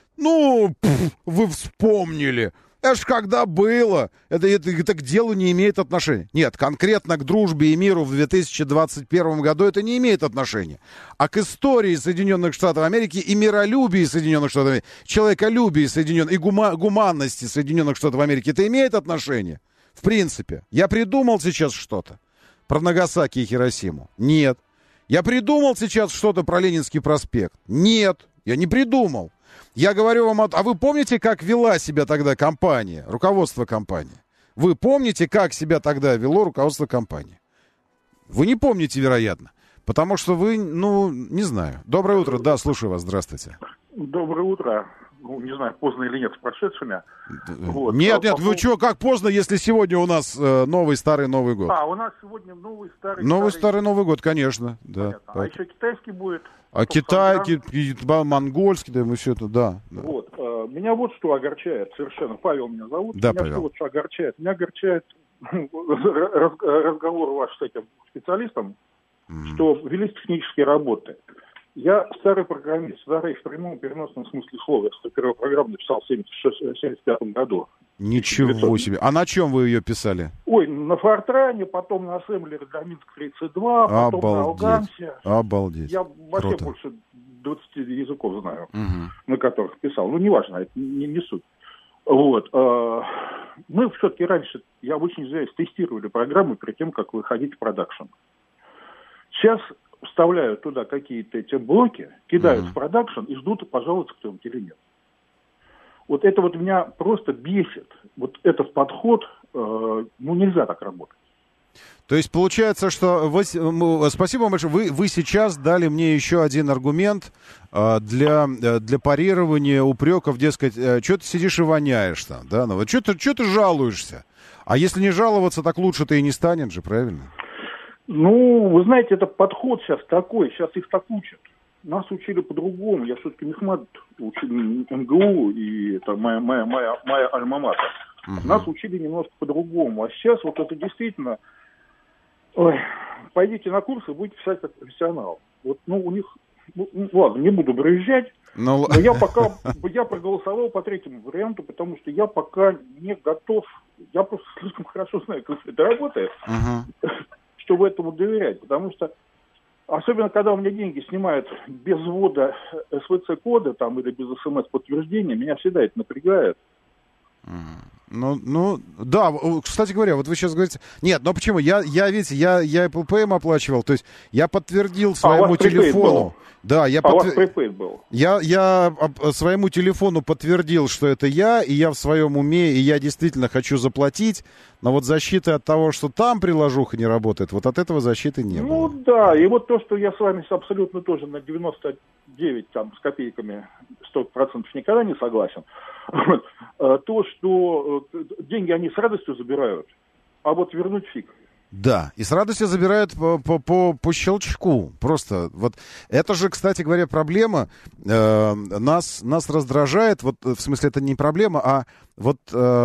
вы вспомнили. Это ж когда было. Это к делу не имеет отношения. Нет, конкретно к дружбе и миру в 2021 году это не имеет отношения. А к истории Соединенных Штатов Америки и миролюбии Соединенных Штатов Америки, человеколюбии и гуманности Соединенных Штатов Америки это имеет отношение? В принципе. Я придумал сейчас что-то про Нагасаки и Хиросиму? Нет. Я придумал сейчас что-то про Ленинский проспект? Нет, я не придумал. Я говорю вам, а вы помните, как вела себя тогда компания, руководство компании? Вы помните, как себя тогда вело руководство компании? Вы не помните, вероятно, потому что вы, не знаю. Доброе утро, да, слушаю вас, здравствуйте. Доброе утро. Не знаю, поздно или нет, с прошедшими. Вот. Нет, вы что, как поздно, если сегодня у нас новый, старый Новый год? У нас сегодня новый, старый... Старый Новый год, конечно, да. А еще китайский будет. А Китай, монгольский, да, мы все это, да. Вот. Меня вот что огорчает совершенно. Павел меня зовут. Да, меня Павел. что огорчает? Меня огорчает разговор ваш с этим специалистом, что велись технические работы. Я старый программист, старый в прямом переносном смысле слова. Я первую программу написал в 1975 году. Ничего себе. А на чем вы ее писали? Ой, на Фортране, потом на ассемблере для Минск-32, потом на Алгансе. Обалдеть. Я вообще больше 20 языков знаю, на которых писал. Неважно, это не суть. Вот. Мы все-таки раньше, я очень извиняюсь, тестировали программу перед тем, как выходить в продакшн. Сейчас вставляют туда какие-то эти блоки, кидают в продакшн и ждут, пожалуйста, кто-нибудь или нет. Вот это вот меня просто бесит. Вот этот подход, нельзя так работать. То есть получается, что спасибо вам большое. Вы сейчас дали мне еще один аргумент для парирования упреков, дескать, что ты сидишь и воняешь там, да? Ну, вот что ты жалуешься? А если не жаловаться, так лучше-то и не станет же, правильно? Ну, вы знаете, это подход сейчас такой, сейчас их так учат. Нас учили по-другому. Я все-таки мехмат учил МГУ, и это моя альма-матер. Нас учили немножко по-другому. А сейчас вот это действительно... Ой, пойдите на курсы, будете писать как профессионал. Вот, у них... ладно, не буду брызжать, но я проголосовал по третьему варианту, потому что я пока не готов. Я просто слишком хорошо знаю, как это работает, чтобы этому доверять. Потому что особенно, когда у меня деньги снимают без ввода СВЦ-кода там, или без СМС-подтверждения, меня всегда это напрягает. Ну, да, кстати говоря, вот вы сейчас говорите... Нет, но почему? Я видите, я Apple Pay оплачивал, то есть я подтвердил своему телефону... Да, у вас припейд был. Я своему телефону подтвердил, что это я, и я в своем уме, и я действительно хочу заплатить, но вот защиты от того, что там приложуха не работает, вот от этого защиты не было. Ну да, и вот то, что я с вами абсолютно тоже на 99 там, с копейками 100% никогда не согласен, то, что деньги они с радостью забирают, а вот вернуть фиг. Да, и с радостью забирают по щелчку. Просто вот это же, кстати говоря, проблема. Нас раздражает, вот в смысле это не проблема, а вот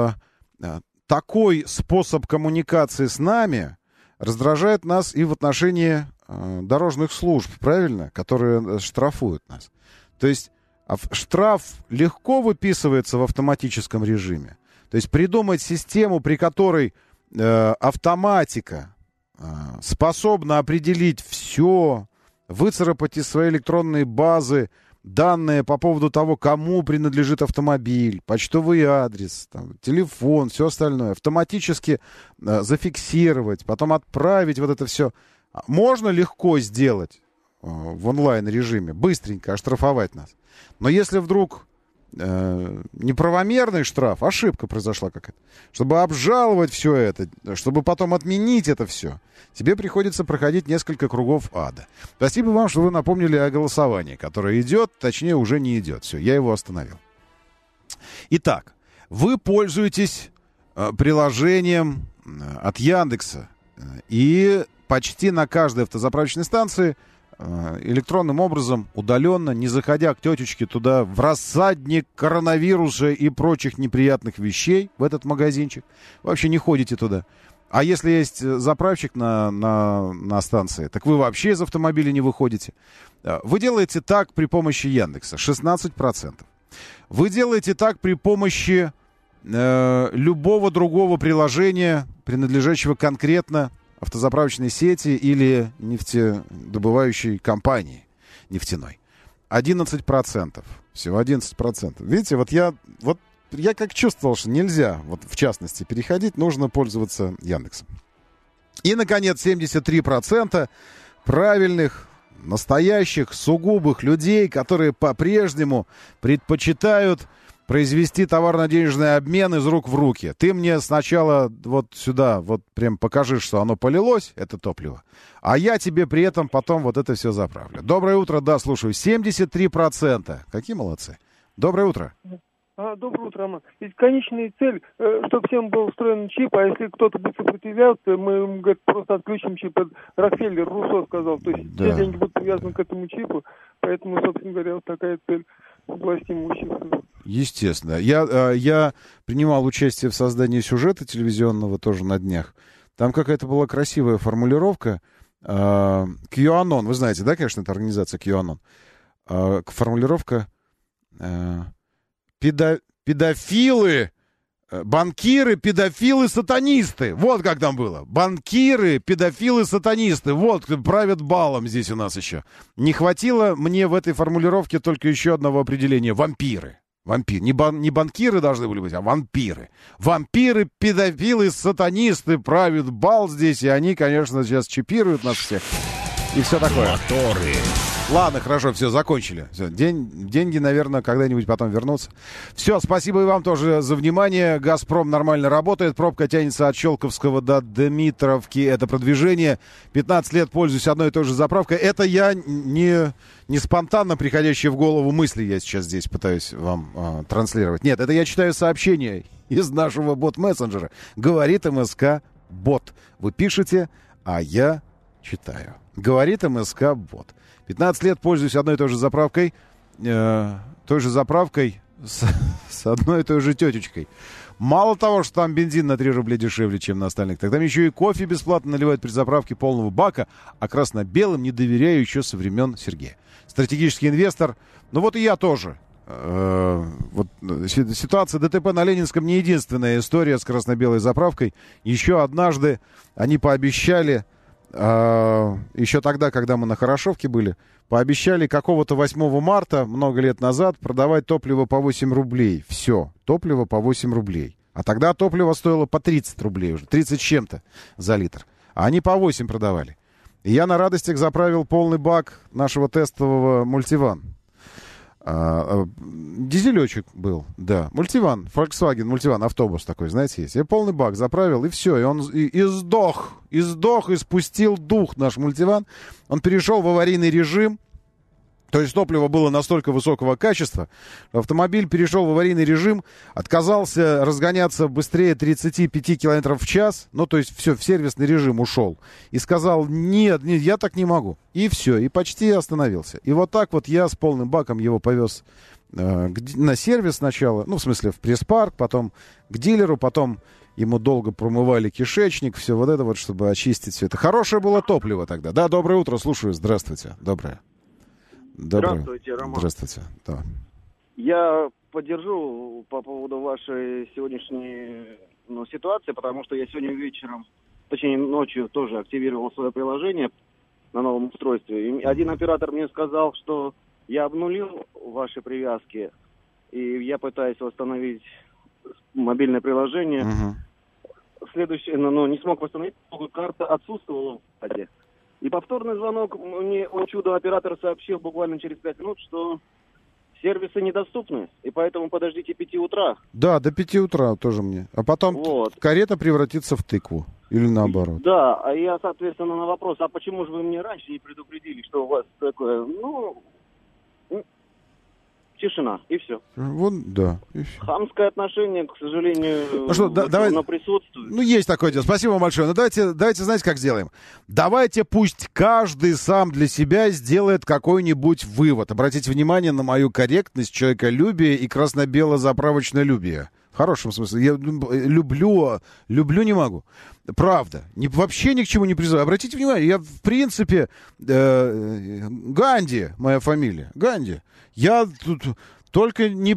такой способ коммуникации с нами раздражает нас и в отношении дорожных служб, правильно, которые штрафуют нас. То есть штраф легко выписывается в автоматическом режиме. То есть придумать систему, при которой автоматика способна определить все, выцарапать из своей электронной базы данные по поводу того, кому принадлежит автомобиль, почтовый адрес, там, телефон, все остальное, автоматически зафиксировать, потом отправить вот это все. Можно легко сделать в онлайн-режиме, быстренько оштрафовать нас. Но если вдруг неправомерный штраф, ошибка произошла какая-то, чтобы обжаловать все это, чтобы потом отменить это все, тебе приходится проходить несколько кругов ада. Спасибо вам, что вы напомнили о голосовании, которое идет, точнее уже не идет. Все, я его остановил. Итак, вы пользуетесь приложением от Яндекса, и почти на каждой автозаправочной станции электронным образом, удаленно, не заходя к тетечке туда в рассадник коронавируса и прочих неприятных вещей, в этот магазинчик, вообще не ходите туда. А если есть заправщик на станции, так вы вообще из автомобиля не выходите. Вы делаете так при помощи Яндекса, 16%. Вы делаете так при помощи любого другого приложения, принадлежащего конкретно автозаправочной сети или нефтедобывающей компании нефтяной. 11%. Всего 11%. Видите, вот я как чувствовал, что нельзя, вот в частности, переходить, нужно пользоваться Яндексом. И, наконец, 73% правильных, настоящих, сугубых людей, которые по-прежнему предпочитают произвести товарно-денежный обмен из рук в руки. Ты мне сначала вот сюда вот прям покажи, что оно полилось, это топливо, а я тебе при этом потом вот это все заправлю. Доброе утро, да, слушаю. 73%. Какие молодцы. Доброе утро. Доброе утро, Роман. Ведь конечная цель, чтобы всем был встроен чип, а если кто-то будет сопротивляться, мы, говорит, просто отключим чип. Рокфеллер, Руссо сказал. То есть все деньги будут привязаны к этому чипу, поэтому, собственно говоря, вот такая цель власть имущих. Естественно. Я принимал участие в создании сюжета телевизионного тоже на днях. Там какая-то была красивая формулировка. QAnon, вы знаете, да, конечно, это организация QAnon. Формулировка педофилы, банкиры, педофилы, сатанисты. Вот как там было. Банкиры, педофилы, сатанисты. Вот, правят балом здесь у нас еще. Не хватило мне в этой формулировке только еще одного определения. Вампиры. Вампир. Не банкиры должны были быть, а вампиры. Вампиры, педофилы, сатанисты правят бал здесь. И они, конечно, сейчас чипируют нас всех. и все такое. Моторы. Ладно, хорошо, все, закончили. Все, деньги, наверное, когда-нибудь потом вернутся. Все, спасибо и вам тоже за внимание. «Газпром» нормально работает. Пробка тянется от Щелковского до Дмитровки. Это продвижение. 15 лет пользуюсь одной и той же заправкой. Это я не спонтанно приходящие в голову мысли я сейчас здесь пытаюсь вам транслировать. Нет, это я читаю сообщение из нашего бот-мессенджера. Говорит МСК-бот. Вы пишете, а я читаю. Говорит МСК-бот. 15 лет пользуюсь одной и той же заправкой. С одной и той же тетечкой. Мало того, что там бензин на 3 рубля дешевле, чем на остальных, так там еще и кофе бесплатно наливают при заправке полного бака, а красно-белым не доверяю еще со времен Сергея. Стратегический инвестор. Ну вот и я тоже. Ситуация ДТП на Ленинском не единственная история с красно-белой заправкой. Еще однажды они пообещали... еще тогда, когда мы на Хорошовке были, пообещали какого-то 8 марта, много лет назад, продавать топливо по 8 рублей. Все, топливо по 8 рублей. А тогда топливо стоило по 30 рублей уже, 30 с чем-то за литр. А они по 8 продавали. И я на радостях заправил полный бак нашего тестового мультиван. Дизелечек был, да. Мультиван, Volkswagen мультиван, автобус такой, знаете, есть. Я полный бак заправил, и все. И он сдох, и спустил дух наш мультиван. Он перешел в аварийный режим. То есть топливо было настолько высокого качества, что автомобиль перешел в аварийный режим, отказался разгоняться быстрее 35 км в час, ну, то есть все, в сервисный режим ушел. И сказал, нет, я так не могу. И все, и почти остановился. И вот так вот я с полным баком его повез на сервис сначала, ну, в смысле, в пресс-парк, потом к дилеру, потом ему долго промывали кишечник, все вот это вот, чтобы очистить все это. Хорошее было топливо тогда. Да, доброе утро, слушаю, здравствуйте, доброе. Здравствуйте, Роман. Здравствуйте. Да. Я поддержу по поводу вашей сегодняшней ситуации, потому что я сегодня вечером, точнее ночью тоже активировал свое приложение на новом устройстве. И один оператор мне сказал, что я обнулил ваши привязки, и я пытаюсь восстановить мобильное приложение. Следующее, не смог восстановить, карта отсутствовала в базе. И повторный звонок мне, о чудо, оператор сообщил буквально через 5 минут, что сервисы недоступны, и поэтому подождите 5 утра. Да, до 5 утра тоже мне. А потом карета превратится в тыкву. Или наоборот. Да, а я, соответственно, на вопрос, а почему же вы мне раньше не предупредили, что у вас такое, тишина, и все. Вон, да, и все. Хамское отношение, к сожалению, давай, присутствует. Ну, есть такое дело. Спасибо вам большое. Ну, давайте, знаете, как сделаем? Давайте пусть каждый сам для себя сделает какой-нибудь вывод. Обратите внимание на мою корректность, человеколюбие и красно-бело-заправочнолюбие. В хорошем смысле. Я люблю не могу. Правда. Вообще ни к чему не призываю. Обратите внимание, я, в принципе, Ганди, моя фамилия. Ганди. Я тут только не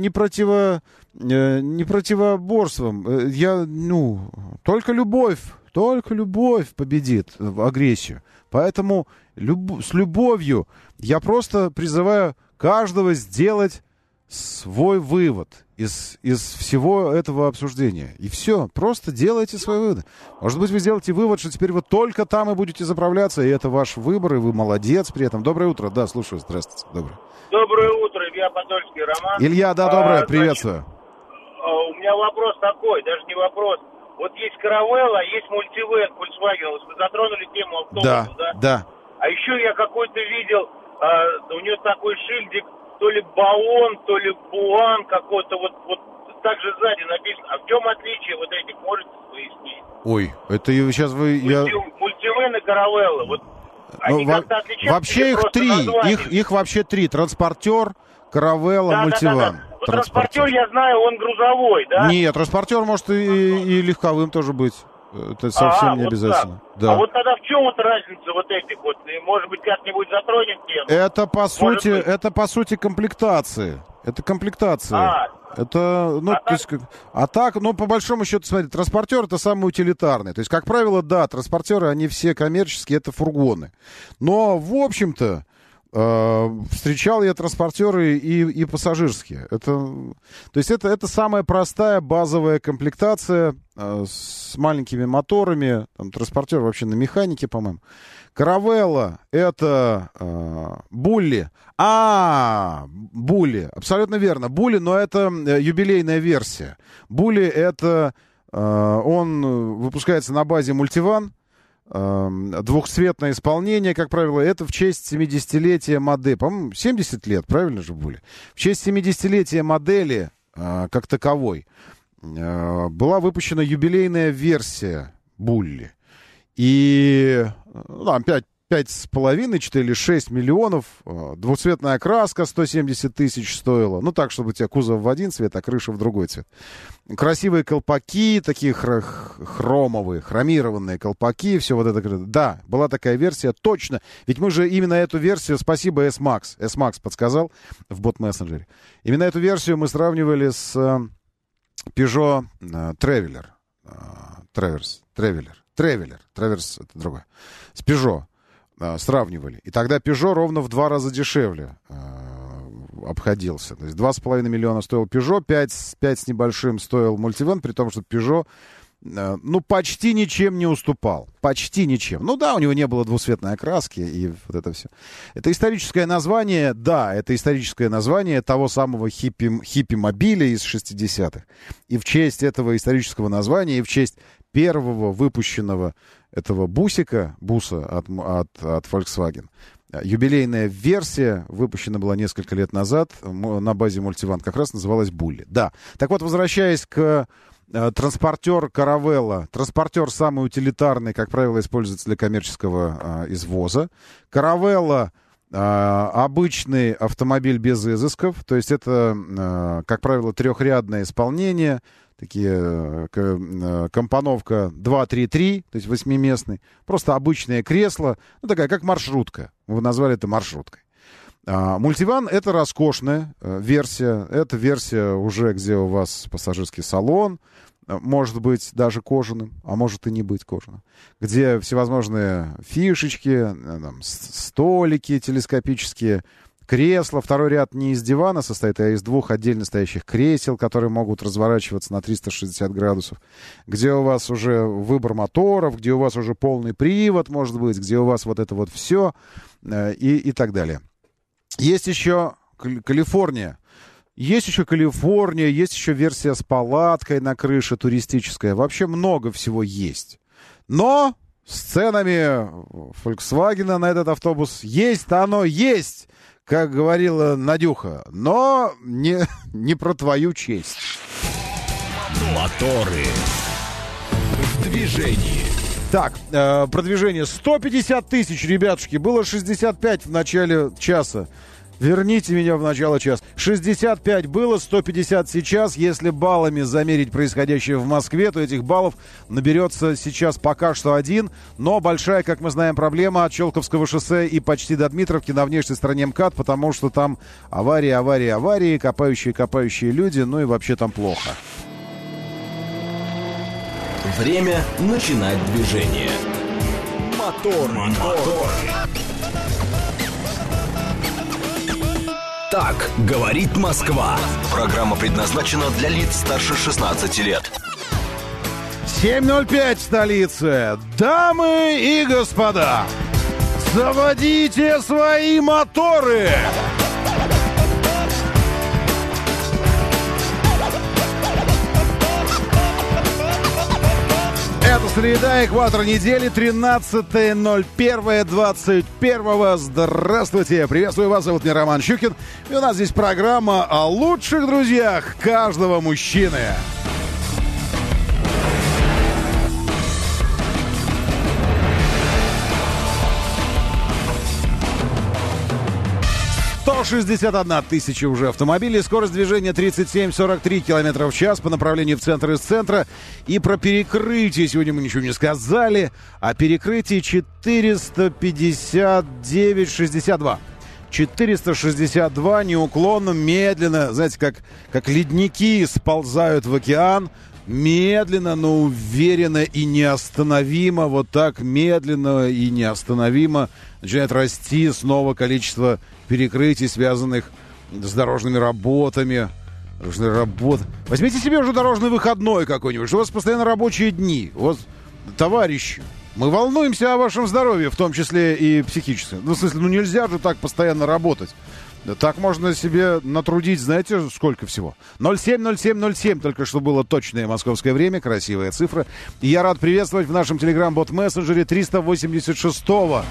противоборством. Я, только любовь победит агрессию. Поэтому с любовью я просто призываю каждого сделать свой вывод из всего этого обсуждения. И все, просто делайте свои выводы. Может быть, вы сделаете вывод, что теперь вы только там и будете заправляться, и это ваш выбор, и вы молодец при этом. Доброе утро. Да, слушаю. Здравствуйте. Доброе утро, Илья Подольский, Роман. Илья, да, доброе, приветствую. У меня вопрос такой, даже не вопрос. Вот есть Caravelle, а есть Multivan Volkswagen. Вы затронули тему автобуса, да? А еще я какой-то видел, у нее такой шильдик, то ли Баон, то ли Буан какой-то, вот так же сзади написано. А в чем отличие вот этих, можете пояснить? Ой, это сейчас вы... Multivan и Caravelle, вот они как-то отличаются? Вообще их три, их вообще три. Транспортер, Caravelle, Multivan. Да. Вот транспортер, я знаю, он грузовой, да? Нет, транспортер может и легковым тоже быть. Это совсем не обязательно. Да. А вот тогда в чем вот разница вот этих вот? И, может быть, как-нибудь затронем тему? Это по сути комплектации. Это комплектация. Это, по большому счету, смотрите, транспортер — это самый утилитарный. То есть, как правило, да, транспортеры, они все коммерческие, это фургоны. Но, в общем-то, встречал я транспортеры и пассажирские. То есть это самая простая базовая комплектация с маленькими моторами. Там транспортер вообще на механике, по-моему. Каравелла — это Булли. Булли, абсолютно верно. Булли, но это юбилейная версия. Булли — это он выпускается на базе Мультиван. Двухцветное исполнение, как правило, это в честь 70-летия модели. По-моему, 70 лет, правильно же, Булли? В честь 70-летия модели как таковой была выпущена юбилейная версия Булли. И там 5,5, 4 или 6 миллионов. Двухцветная окраска 170 тысяч стоила. Ну, так, чтобы у тебя кузов в один цвет, а крыша в другой цвет. Красивые колпаки, такие хромовые, хромированные колпаки, все вот это. Да, была такая версия, точно. Ведь мы же именно эту версию, спасибо S-Max. S-Max подсказал в бот-мессенджере. Именно эту версию мы сравнивали с Peugeot Traveler. Traverse это другое. С Peugeot сравнивали. И тогда Peugeot ровно в 2 раза дешевле обходился. То есть 2,5 миллиона стоил Peugeot, 5 с небольшим стоил Multivan, при том, что Peugeot почти ничем не уступал. Почти ничем. Ну да, у него не было двухцветной окраски и вот это все. Это историческое название, да, это историческое название того самого хиппи-мобиля из 60-х. И в честь этого исторического названия, и в честь первого выпущенного этого буса от Volkswagen. Юбилейная версия выпущена была несколько лет назад на базе Multivan, как раз называлась Bulli. Да. Так вот, возвращаясь к транспортер Caravella. Транспортер самый утилитарный, как правило, используется для коммерческого извоза. Caravella обычный автомобиль без изысков, то есть это, как правило, трехрядное исполнение, такие компоновка 2-3-3, то есть 8-местный, просто обычное кресло, такая как маршрутка, вы назвали это маршруткой. Мультиван — это роскошная версия, это версия уже, где у вас пассажирский салон, может быть даже кожаным, а может и не быть кожаным, где всевозможные фишечки, столики телескопические, кресла. Второй ряд не из дивана состоит, а из 2 отдельно стоящих кресел, которые могут разворачиваться на 360 градусов, где у вас уже выбор моторов, где у вас уже полный привод, может быть, где у вас вот это вот все и так далее. Есть еще Калифорния. Есть еще версия с палаткой на крыше туристическая. Вообще много всего есть. Но с ценами Volkswagen на этот автобус есть-то оно есть, как говорила Надюха. Но не про твою честь. Моторы в движении. Так, продвижение 150 тысяч, ребятушки. Было 65 в начале часа. Верните меня в начало часа. 65 было, 150 сейчас. Если баллами замерить происходящее в Москве, то этих баллов наберется сейчас пока что 1. Но большая, как мы знаем, проблема от Щелковского шоссе и почти до Дмитровки на внешней стороне МКАД, потому что там аварии, копающие люди, ну и вообще там плохо. Время начинать движение. Мотор. Так говорит Москва. Программа предназначена для лиц старше 16 лет. 7:05 в столице. Дамы и господа, заводите свои моторы! Это среда, экватор недели, 13.01.21. Здравствуйте, приветствую вас, зовут меня Роман Щукин. И у нас здесь программа о лучших друзьях каждого мужчины. $161 тысяча уже автомобилей, скорость движения 37-43 км в час по направлению в центр из центра. И про перекрытие сегодня мы ничего не сказали. О перекрытии 459-62. 462 неуклонно, медленно, знаете, как ледники сползают в океан, медленно, но уверенно и неостановимо, вот так медленно и неостановимо начинает расти снова количество перекрытий, связанных с дорожными работами. Возьмите себе уже дорожный выходной какой-нибудь, что у вас постоянно рабочие дни. Вот, товарищи, мы волнуемся о вашем здоровье, в том числе и психически. Ну, в смысле, нельзя же так постоянно работать. Так можно себе натрудить, знаете, сколько всего. 070707, только что было точное московское время, красивая цифра. И я рад приветствовать в нашем телеграм-бот-мессенджере 386-го.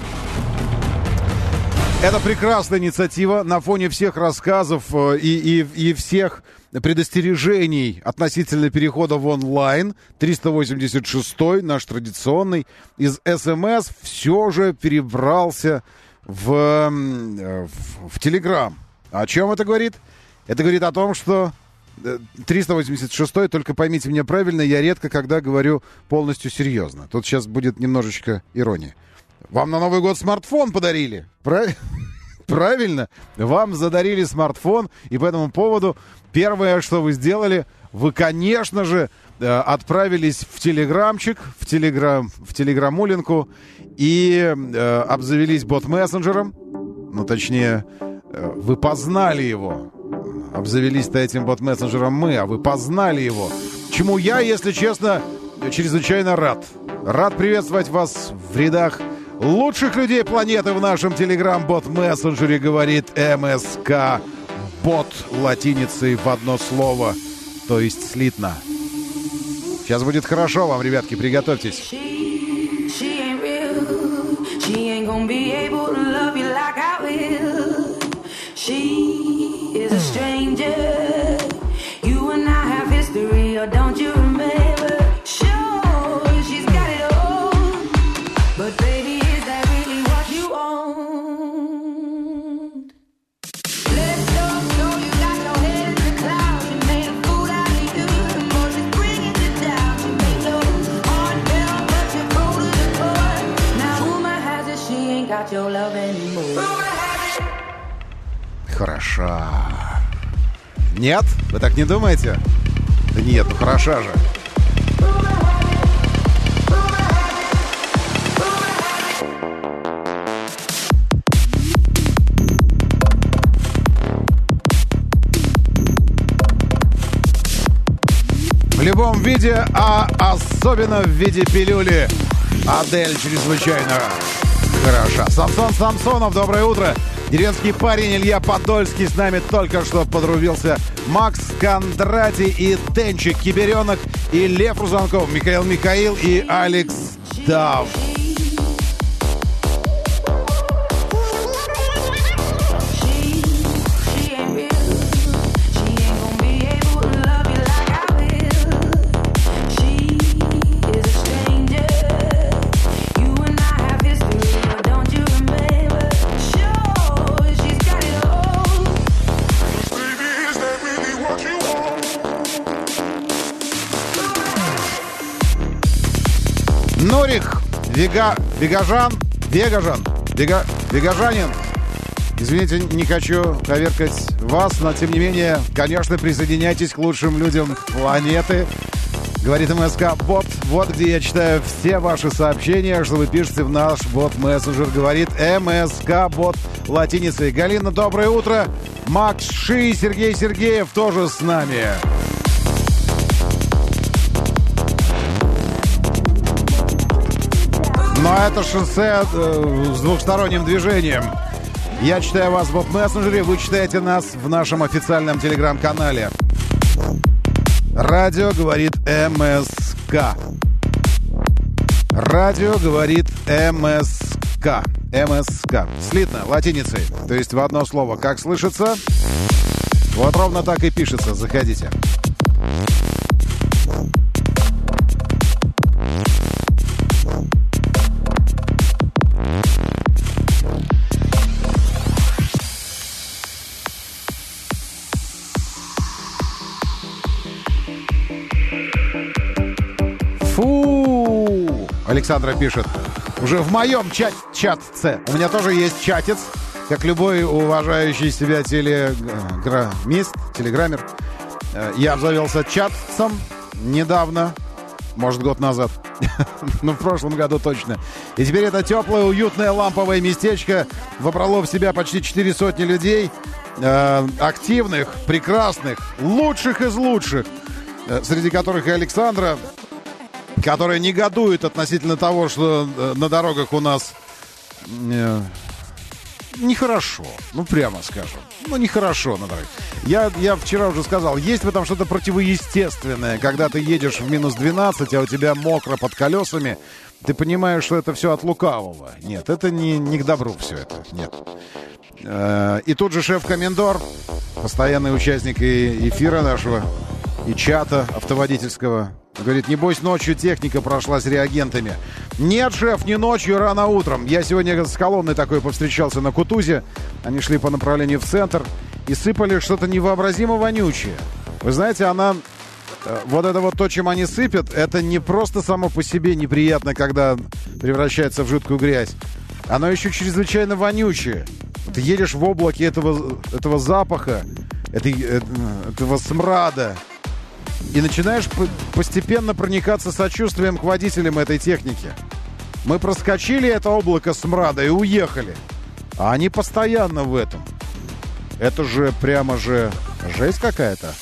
Это прекрасная инициатива на фоне всех рассказов и всех предостережений относительно перехода в онлайн. 386-й, наш традиционный, из СМС все же перебрался в Телеграм. О чем это говорит? Это говорит о том, что 386-й, только поймите меня правильно, я редко когда говорю полностью серьезно. Тут сейчас будет немножечко ирония. Вам на Новый год смартфон подарили. Правильно? Вам задарили смартфон, и по этому поводу первое, что вы сделали, вы, конечно же, отправились в телеграмчик, в телеграмулинку и обзавелись бот-мессенджером. Ну, точнее, вы познали его. Обзавелись-то этим бот-мессенджером мы, а вы познали его. Чему я, если честно, чрезвычайно рад. Рад приветствовать вас в рядах лучших людей планеты в нашем телеграм-бот-мессенджере, говорит МСК. Бот латиницей в одно слово, то есть слитно. Сейчас будет хорошо вам, ребятки, приготовьтесь. Хороша. Нет? Вы так не думаете? Да нет, ну хороша же. В любом виде, а особенно в виде пилюли, Адель чрезвычайно хороша. Самсон Самсонов, доброе утро. Деревенский парень Илья Подольский с нами только что подрубился. Макс Кондратий и Тенчик Киберенок и Лев Рузанков, Михаил и Алекс Дав. Нурик, Вегажанин. Извините, не хочу коверкать вас, но тем не менее, конечно, присоединяйтесь к лучшим людям планеты. Говорит МСК Бот. Вот где я читаю все ваши сообщения, что вы пишете в наш бот-мессенджер. Говорит МСК Бот латиницей. Галина, доброе утро. Макс Ши, Сергей Сергеев тоже с нами. Но это шоссе с двухсторонним движением. Я читаю вас в бот-мессенджере, вы читаете нас в нашем официальном телеграм-канале. Радио говорит МСК. Радио говорит МСК. МСК. Слитно, латиницей. То есть в одно слово. Как слышится? Вот ровно так и пишется. Заходите. Александра пишет. Уже в моем чатце. У меня тоже есть чатец. как любой уважающий себя телеграммер, я обзавелся чатцем недавно, может, год назад. Ну, в прошлом году точно. И теперь это теплое, уютное ламповое местечко вобрало в себя почти 400 людей, активных, прекрасных, лучших из лучших, среди которых и Александра, которая негодует относительно того, что на дорогах у нас нехорошо. Ну, прямо скажем. Ну, нехорошо на дорогах. Я вчера уже сказал, есть в этом что-то противоестественное. Когда ты едешь в минус 12, а у тебя мокро под колесами, ты понимаешь, что это все от лукавого. Нет, это не к добру все это. Нет. И тут же шеф-комендор, постоянный участник и эфира нашего, и чата автоводительского, говорит, небось, ночью техника прошла с реагентами. Нет, шеф, не ночью, рано утром. Я сегодня с колонной такой повстречался на Кутузе. Они шли по направлению в центр и сыпали что-то невообразимо вонючее. Вы знаете, вот это вот то, чем они сыпят, это не просто само по себе неприятно, когда превращается в жидкую грязь. Оно еще чрезвычайно вонючее. Ты едешь в облаке этого запаха, этого смрада, и начинаешь постепенно проникаться сочувствием к водителям этой техники. Мы проскочили это облако смрада и уехали. А они постоянно в этом. Это же прямо же жесть какая-то.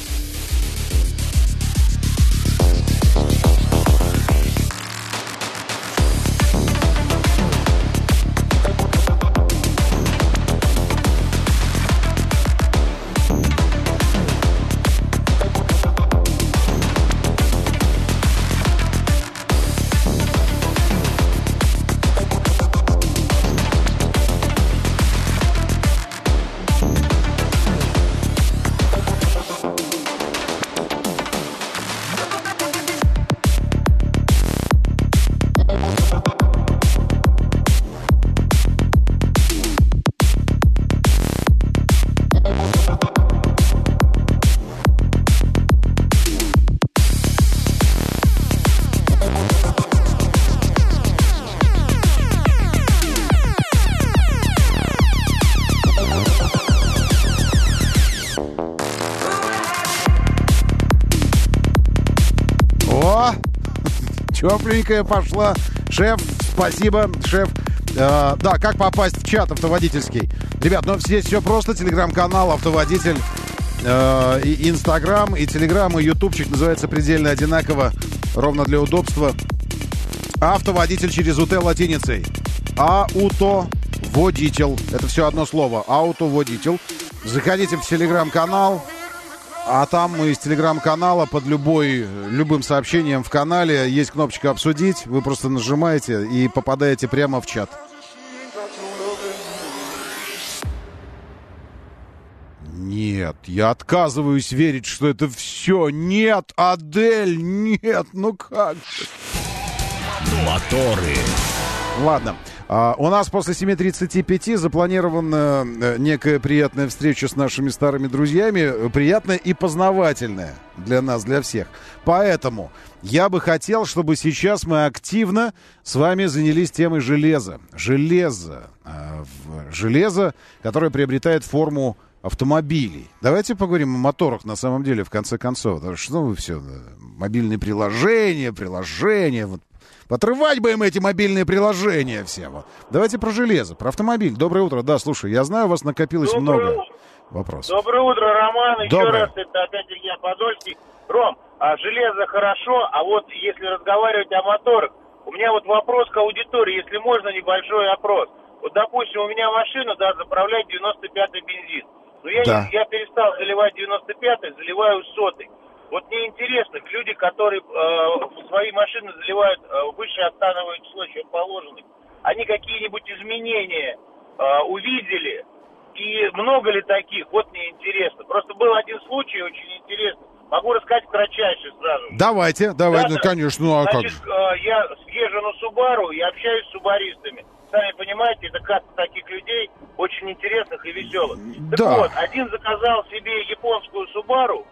Тепленькая пошла. Шеф, спасибо, шеф. Да, как попасть в чат автоводительский? Ребят, ну здесь все просто. Телеграм-канал «Автоводитель», и Инстаграм, и Телеграм, и Ютубчик называется предельно одинаково, ровно для удобства. Автоводитель через УТ латиницей. Аутоводитель. Это все одно слово. Аутоводитель. Заходите в Телеграм-канал. А там из Телеграм-канала под любым сообщением в канале есть кнопочка «Обсудить». Вы просто нажимаете и попадаете прямо в чат. Нет, я отказываюсь верить, что это все. Нет, Адель, нет, ну как? Моторы. Ладно. У нас после 7:35 запланирована некая приятная встреча с нашими старыми друзьями. Приятная и познавательная для нас, для всех. Поэтому я бы хотел, чтобы сейчас мы активно с вами занялись темой железа. Железо, которое приобретает форму автомобилей. Давайте поговорим о моторах на самом деле, в конце концов. Потому что вы все, мобильные приложения. Вот. Отрывать бы им эти мобильные приложения все. Вот. Давайте про железо, про автомобиль. Доброе утро. Да, слушай, я знаю, у вас накопилось много вопросов. Доброе утро, Роман. Еще Доброе. раз, это опять Илья Подольский. Ром, железо хорошо, а вот если разговаривать о моторах, у меня вот вопрос к аудитории, если можно, небольшой опрос. Вот, допустим, у меня машина, заправляет 95-й бензин. Но я перестал заливать 95-й, заливаю 100-й. Вот мне интересно, люди, которые свои машины заливают выше октановое число, чем положено, они какие-нибудь изменения увидели? И много ли таких? Вот мне интересно. Просто был один случай очень интересный. Могу рассказать кратчайше сразу. Давайте, конечно. Ну, значит, я езжу на Субару и общаюсь с субаристами. Сами понимаете, это каста таких людей, очень интересных и веселых. Так вот, один заказал себе японскую Субару,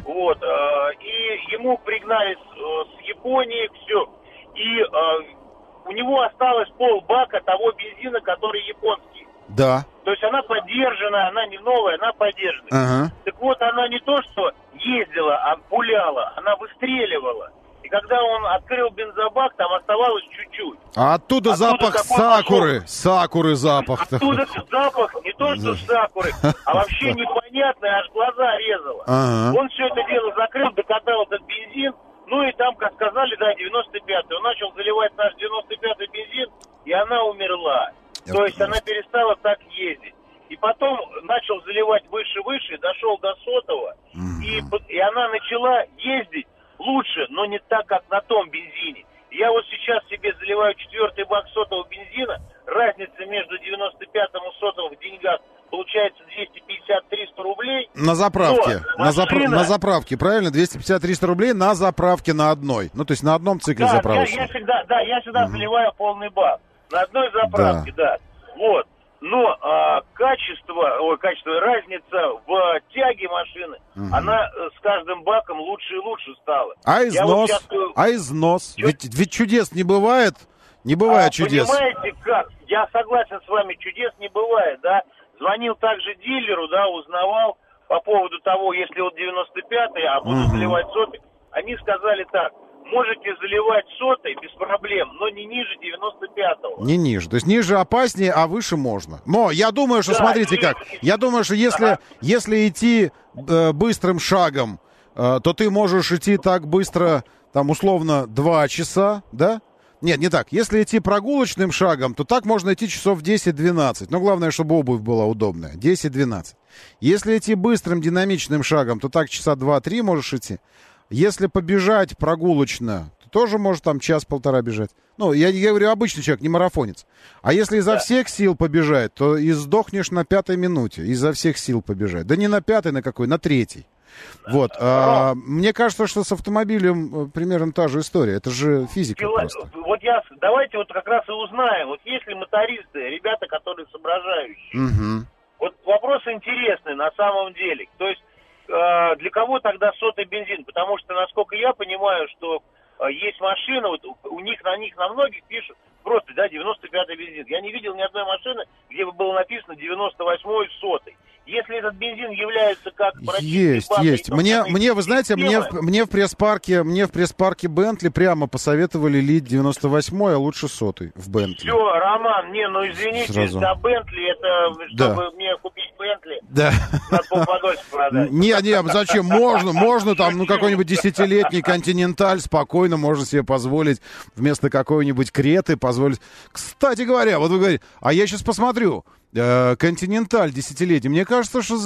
и ему пригнали с Японии все. И у него осталось полбака того бензина, который японский. Да. То есть она подержана, она не новая, она подержана. Ага. Так вот, она не то, что ездила, а пуляла, она выстреливала. И когда он открыл бензобак, там оставалось чуть-чуть. А оттуда запах сакуры. Сакуры запах. Оттуда запах, не то что сакуры, а вообще непонятный, аж глаза резало. Ага. Он все это дело закрыл, докатал этот бензин. Ну и там, как сказали, да, 95-й. Он начал заливать наш 95-й бензин, и она умерла. То есть она перестала так ездить. И потом начал заливать выше, дошел до 100-го, и она начала ездить лучше, но не так, как на том бензине. Я вот сейчас себе заливаю 4-й бак 100-го бензина, разница между 95-м и 100-м в деньгах получается 250-300 рублей. На заправке. Машина... На заправке, правильно? 250-300 рублей на заправке на одной. Ну, то есть на одном цикле заправочном. Я всегда заливаю полный бак. На одной заправке, да. Вот. Но разница в тяге машины, она с каждым баком лучше и лучше стала. А износ? Ведь чудес не бывает? Не бывает чудес. Понимаете как? Я согласен с вами, чудес не бывает, да. Звонил также дилеру, да, узнавал по поводу того, если вот 95-й, а буду заливать 100-й. Они сказали так: можете заливать 100-й без проблем, но не ниже 95-го. Не ниже. То есть ниже опаснее, а выше можно. Но я думаю, что, смотрите как. Я думаю, что если идти быстрым шагом, то ты можешь идти так быстро, там, условно, 2 часа, да? Нет, не так. Если идти прогулочным шагом, то так можно идти часов 10-12. Но главное, чтобы обувь была удобная. 10-12. Если идти быстрым динамичным шагом, то так часа 2-3 можешь идти. Если побежать прогулочно, то тоже может там час-полтора бежать. Ну, я говорю, обычный человек, не марафонец. А если изо всех сил побежать, то и сдохнешь на 5-й минуте. Изо всех сил побежать. Да не на 5-й, на какой, на 3-й. Вот. Мне кажется, что с автомобилем примерно та же история. Это же физика просто. Вот давайте вот как раз и узнаем. Вот есть ли мотористы, ребята, которые соображающие. Вот вопрос интересный на самом деле. То есть для кого тогда 100-й бензин? Потому что, насколько я понимаю, что есть машины, вот на них на многих пишут просто, да, 95-й бензин. Я не видел ни одной машины, где бы было написано 98-й, 100-й. Если этот бензин является как... Есть. Мне, вы знаете, мне в пресс-парке Бентли прямо посоветовали лить 98-й, а лучше 100-й в Бентли. Все, Роман, извините, сразу. За Бентли, это, чтобы мне купить Бентли, да. Надо полподольше продать. Не, зачем? Можно там, какой-нибудь 10-летний Континенталь спокойно можно себе позволить вместо какой-нибудь Креты позволить. Кстати говоря, вот вы говорите, а я сейчас посмотрю, Континенталь 10-летний, мне кажется, что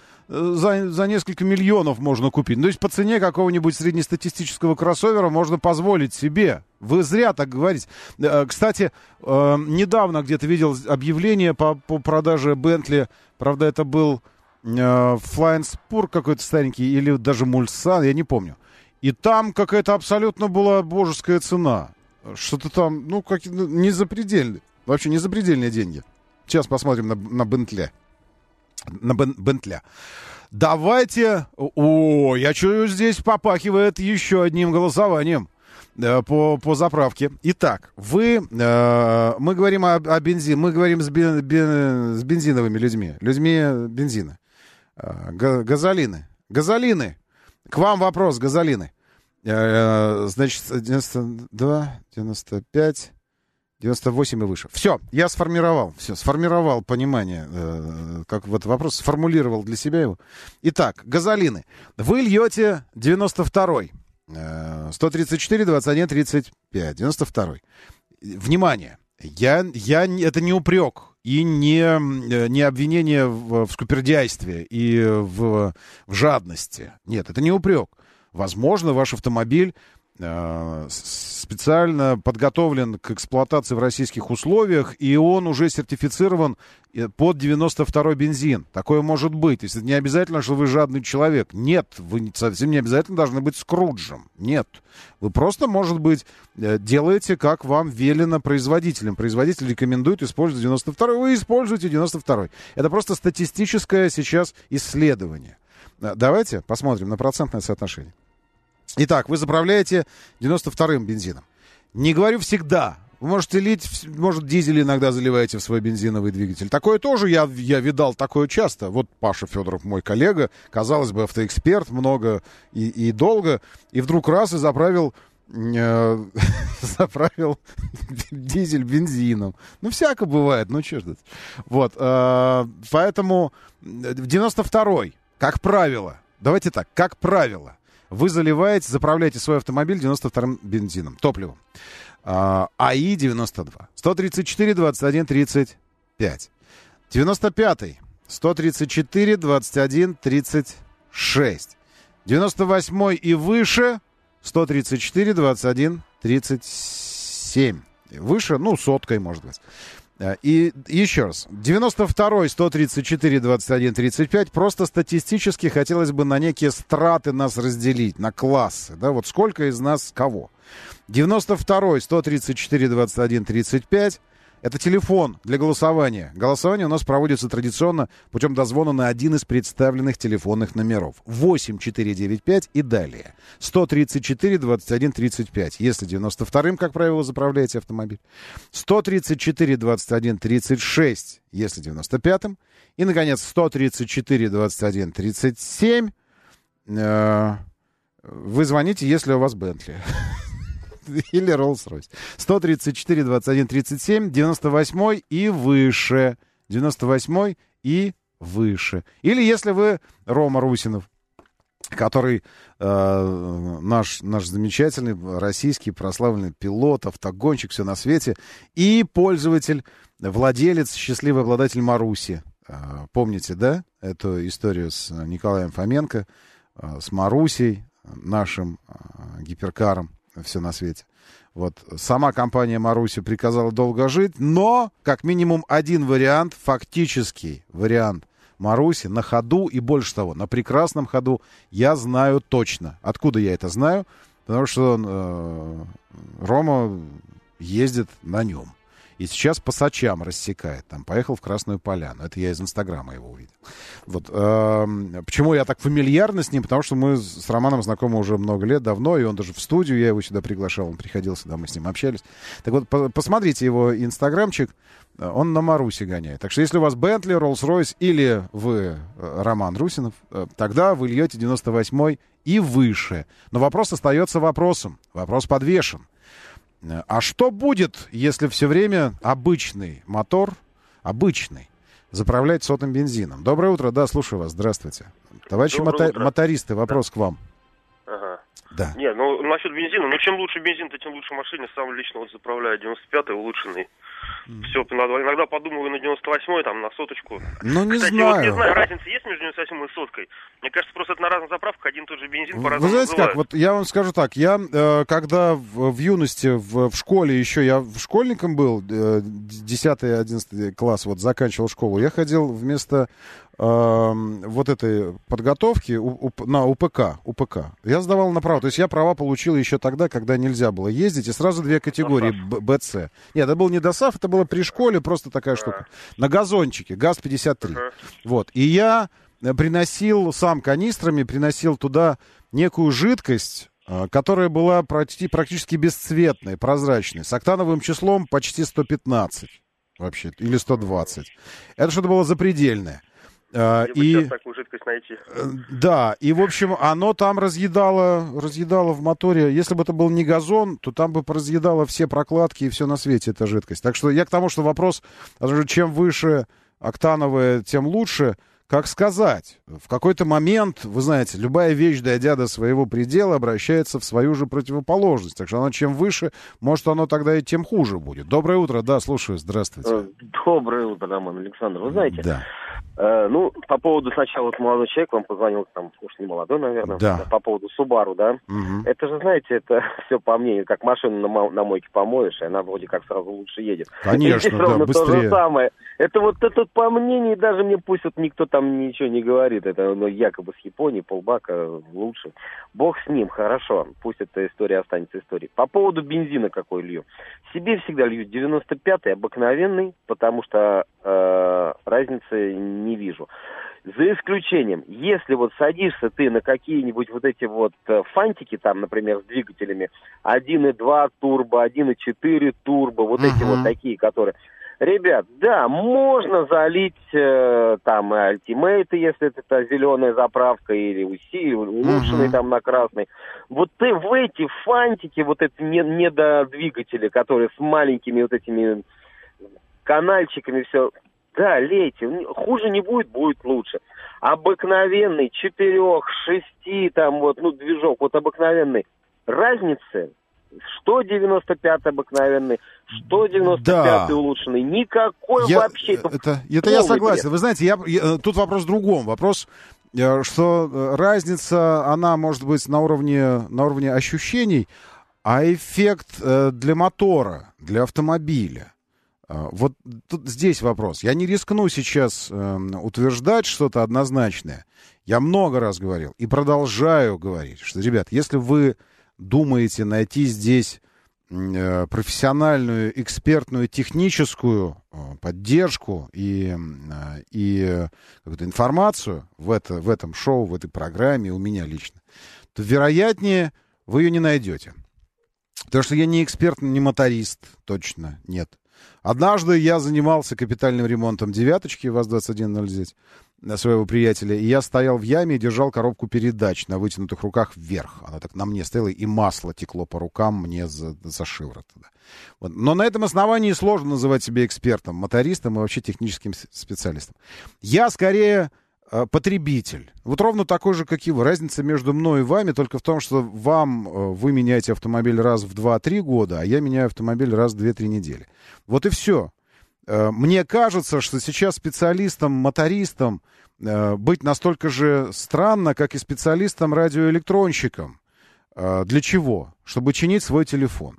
за несколько миллионов можно купить. То есть по цене какого-нибудь среднестатистического кроссовера можно позволить себе. Вы зря так говорите. Кстати, недавно где-то видел объявление по продаже Бентли. Правда, это был Flying Spur какой-то старенький или даже Мульсан, я не помню. И там какая-то абсолютно была божеская цена. Что-то там, не запредельные. Вообще не запредельные деньги. Сейчас посмотрим на Бентли. На Бентли. Давайте... я чую, здесь попахивает еще одним голосованием по заправке. Итак, мы говорим о бензине, мы говорим с бензиновыми людьми. Людьми бензина. Газолины. К вам вопрос, газолины. Значит, 92, 95... 98 и выше. Все, я сформировал понимание, как в этот вопрос, сформулировал для себя его. Итак, газолины. Вы льете 92-й, 134, 21, 35, 92-й. Внимание, это не упрек и не обвинение в скупердяйстве и в жадности. Нет, это не упрек. Возможно, ваш автомобиль специально подготовлен к эксплуатации в российских условиях, и он уже сертифицирован под 92-й бензин. Такое может быть. То есть это не обязательно, что вы жадный человек. Нет, вы совсем не обязательно должны быть Скруджем. Нет. Вы просто, может быть, делаете, как вам велено производителем. Производитель рекомендует использовать 92-й, вы используете 92-й. Это просто статистическое сейчас исследование. Давайте посмотрим на процентное соотношение. Итак, вы заправляете 92-м бензином. Не говорю всегда. Вы можете лить, может, дизель иногда заливаете в свой бензиновый двигатель. Такое тоже я видал, такое часто. Вот Паша Федоров, мой коллега, казалось бы, автоэксперт, много и долго, и вдруг раз и заправил дизель бензином. Ну, всяко бывает, ну, что ж это. Вот, поэтому в 92-й, как правило, давайте так, как правило, вы заправляете свой автомобиль 92-м бензином, топливом. АИ-92. 134, 21, 35. 95-й. 134, 21, 36. 98-й и выше. 134, 21, 37. Выше, ну, соткой, может быть. И еще раз. 92-й, 134, 21, 35. Просто статистически хотелось бы на некие страты нас разделить, на классы. Да, вот сколько из нас кого. 92-й, 134, 21, 35. Это телефон для голосования. Голосование у нас проводится традиционно путем дозвона на один из представленных телефонных номеров. 8495 и далее. 134, 21, 35. Если 92-м, как правило, заправляете автомобиль. 134, 21, 36, если 95-м. И, наконец, 134, 21, 37. Вы звоните, если у вас Бентли. Или Роллс-Ройс. 134, 21, 37, 98 и выше. 98 и выше. Или если вы Рома Русинов, который наш замечательный российский прославленный пилот, автогонщик, все на свете, и пользователь, владелец, счастливый обладатель Маруси. Помните, да, эту историю с Николаем Фоменко, с Марусей, нашим гиперкаром, все на свете. Вот. Сама компания Маруси приказала долго жить, но как минимум один вариант, фактический вариант Маруси на ходу, и больше того, на прекрасном ходу, я знаю точно. Откуда я это знаю? Потому что Рома ездит на нем. И сейчас по Сочам рассекает. Там поехал в Красную Поляну. Это я из Инстаграма его увидел. Вот. Почему я так фамильярно с ним? Потому что мы с Романом знакомы уже много лет, давно. И он даже в студию, я его сюда приглашал. Он приходил сюда, мы с ним общались. Так вот, посмотрите его инстаграмчик. Он на Маруси гоняет. Так что если у вас Бентли, Роллс-Ройс или вы Роман Русинов, тогда вы льете 98-й и выше. Но вопрос остается вопросом. Вопрос подвешен. А что будет, если все время обычный мотор, заправлять сотым бензином? Доброе утро, да, слушаю вас, здравствуйте. Товарищи мотористы, вопрос к вам. Ага. Да. Не, ну насчет бензина, чем лучше бензин, тем лучше машина. Сам лично заправляю 95-й улучшенный. Все, иногда подумываю на 98-й, там, на соточку. Ну, не Кстати, знаю. Вот не знаю, разница есть между 98-й и соткой? Мне кажется, просто это на разных заправках один и тот же бензин по-разному. Вы знаете называют. как, вот я вам скажу так, я когда в юности, в школе еще, я школьником был, 10-11 класс, вот заканчивал школу, я ходил вместо вот этой подготовки на УПК. Я сдавал на право. То есть я права получил еще тогда, когда нельзя было ездить. И сразу две категории БЦ. Нет, это был не ДОСАФ, это было при школе, просто такая штука. На газончике, ГАЗ-53. Вот. И я приносил сам канистрами, приносил туда некую жидкость, которая была практически бесцветной, прозрачной, с октановым числом почти 115 вообще, или 120. Это что-то было запредельное. Сейчас такую жидкость найти. Да, и, в общем, оно там разъедало в моторе. Если бы это был не газон, то там бы разъедало все прокладки и все на свете, эта жидкость. Так что я к тому, что вопрос, чем выше октановая, тем лучше. Как сказать? В какой-то момент, вы знаете, любая вещь, дойдя до своего предела, обращается в свою же противоположность. Так что оно чем выше, может, оно тогда и тем хуже будет. Доброе утро, да, слушаю, здравствуйте. Доброе утро, Роман Александр. Вы знаете, да. По поводу сначала вот молодой человек вам позвонил, там, уж не молодой, наверное, да. По поводу Субару, да? Угу. Это же, знаете, это все по мнению, как машину на мойке помоешь, и она вроде как сразу лучше едет. Конечно, здесь ровно быстрее. То же самое. Это вот это по мнению, даже мне пусть вот никто там ничего не говорит, это якобы с Японии, полбака лучше. Бог с ним, хорошо, пусть эта история останется историей. По поводу бензина какой лью. Себе всегда лью 95-й обыкновенный, потому что разницы не вижу. За исключением, если вот садишься ты на какие-нибудь вот эти вот фантики, там, например, с двигателями 1.2 турбо, 1.4 турбо, вот эти вот такие, которые... Ребят, да, можно залить там альтимейты, если это зеленая заправка, или улучшенный там на красный. Вот ты в эти фантики, вот эти недодвигатели, которые с маленькими вот этими канальчиками, все... Да, лейте. Хуже не будет, будет лучше. Обыкновенный 4, 6, там вот, ну, движок, вот обыкновенный. Разницы, что 95 обыкновенный, что 95 улучшенный, никакой вообще. Это я согласен. Вы знаете, тут вопрос в другом. Вопрос, что разница, она может быть на уровне ощущений, а эффект для мотора, для автомобиля. Вот тут здесь вопрос. Я не рискну сейчас утверждать что-то однозначное. Я много раз говорил и продолжаю говорить, что, ребят, если вы думаете найти здесь профессиональную, экспертную, техническую поддержку и какую-то информацию в этом шоу, в этой программе, у меня лично, то, вероятнее, вы ее не найдете. Потому что я не эксперт, не моторист, точно нет. Однажды я занимался капитальным ремонтом девяточки ВАЗ-2109 своего приятеля, и я стоял в яме и держал коробку передач на вытянутых руках вверх. Она так на мне стояла, и масло текло по рукам мне за шиворот. Вот. Но на этом основании сложно называть себя экспертом, мотористом и вообще техническим специалистом. Я скорее потребитель. Вот ровно такой же, как и вы. Разница между мной и вами только в том, что вы меняете автомобиль раз в 2-3 года, а я меняю автомобиль раз в 2-3 недели. Вот и все. Мне кажется, что сейчас специалистом, мотористом быть настолько же странно, как и специалистом-радиоэлектронщиком. Для чего? Чтобы чинить свой телефон.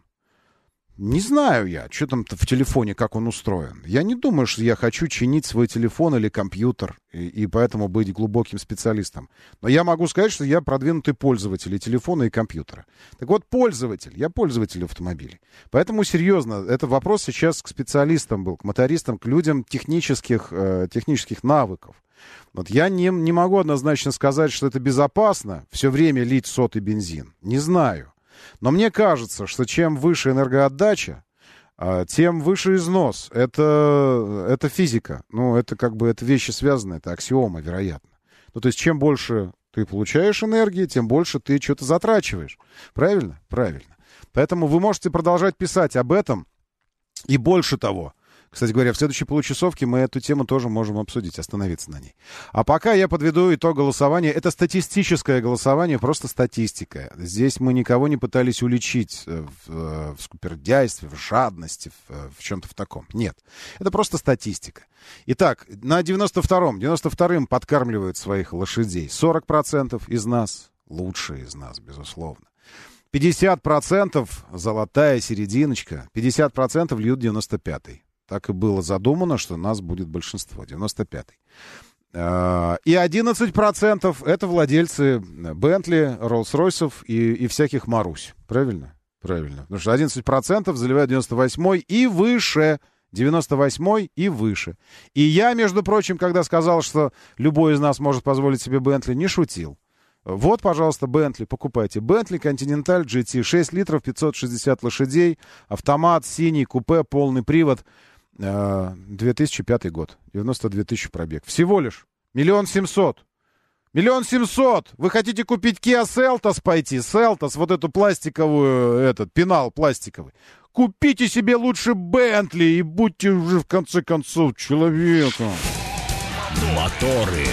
Не знаю я, что там в телефоне, как он устроен. Я не думаю, что я хочу чинить свой телефон или компьютер, и поэтому быть глубоким специалистом. Но я могу сказать, что я продвинутый пользователь и телефона, и компьютера. Так вот, я пользователь автомобилей. Поэтому, серьезно, это вопрос сейчас к специалистам был, к мотористам, к людям технических навыков. Вот я не могу однозначно сказать, что это безопасно все время лить сотый бензин. Не знаю. Но мне кажется, что чем выше энергоотдача, тем выше износ. Это физика. Ну, это это вещи связаны, это аксиома, вероятно. Ну, то есть, чем больше ты получаешь энергии, тем больше ты что-то затрачиваешь. Правильно? Правильно. Поэтому вы можете продолжать писать об этом. И больше того, кстати говоря, в следующей получасовке мы эту тему тоже можем обсудить, остановиться на ней. А пока я подведу итог голосования. Это статистическое голосование, просто статистика. Здесь мы никого не пытались уличить в скупердяйстве, в жадности, в чем-то в таком. Нет, это просто статистика. Итак, на 92-м подкармливают своих лошадей 40% из нас, лучшие из нас, безусловно. 50% золотая серединочка, 50% льют 95-й. Так и было задумано, что нас будет большинство, 95-й. И 11% это владельцы Бентли, Роллс-Ройсов и всяких Марусь. Правильно? Правильно. Потому что 11% заливают 98-й и выше. 98-й и выше. И я, между прочим, когда сказал, что любой из нас может позволить себе Бентли, не шутил. Вот, пожалуйста, Бентли, покупайте. Бентли Continental GT, 6 литров, 560 лошадей, автомат, синий, купе, полный привод. 2005 год, 92 тысячи пробег. Всего лишь 1 700 000. 1 700 000! Вы хотите купить Kia Seltos пойти? Seltos, вот эту пластиковую, пенал пластиковый. Купите себе лучше Бентли и будьте уже в конце концов человеком. Моторы.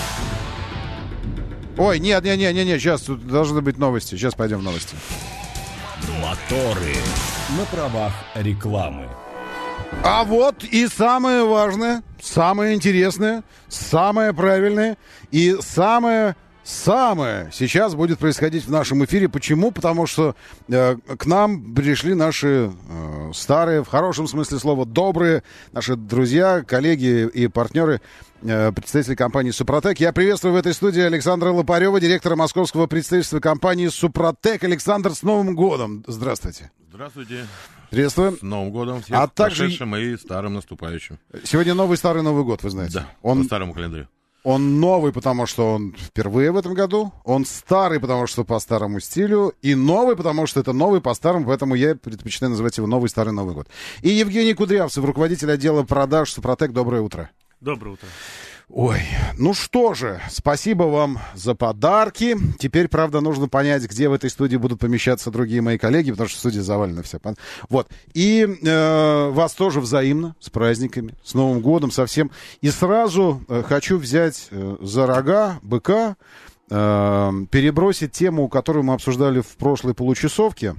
Ой, нет, сейчас тут должны быть новости. Сейчас пойдем в новости. Моторы. На правах рекламы. А вот и самое важное, самое интересное, самое правильное и самое сейчас будет происходить в нашем эфире. Почему? Потому что к нам пришли наши старые, в хорошем смысле слова, добрые, наши друзья, коллеги и партнеры, представители компании «Супротек». Я приветствую в этой студии Александра Лопарева, директора московского представительства компании «Супротек». Александр, с Новым годом! Здравствуйте. Здравствуйте. Приветствуем. С Новым годом всех, а также прошедшим и старым наступающим. Сегодня новый, старый Новый год, вы знаете. Да, по старому календарю. Он новый, потому что он впервые в этом году. Он старый, потому что по старому стилю. И новый, потому что это новый по старому. Поэтому я предпочитаю называть его новый, старый Новый год. И Евгений Кудрявцев, руководитель отдела продаж Супротек. Доброе утро. Доброе утро. Ой, ну что же, спасибо вам за подарки. Теперь, правда, нужно понять, где в этой студии будут помещаться другие мои коллеги, потому что студия завалена вся. Вот. И вас тоже взаимно, с праздниками, с Новым годом, со всем. И сразу хочу взять за рога быка, перебросить тему, которую мы обсуждали в прошлой получасовке.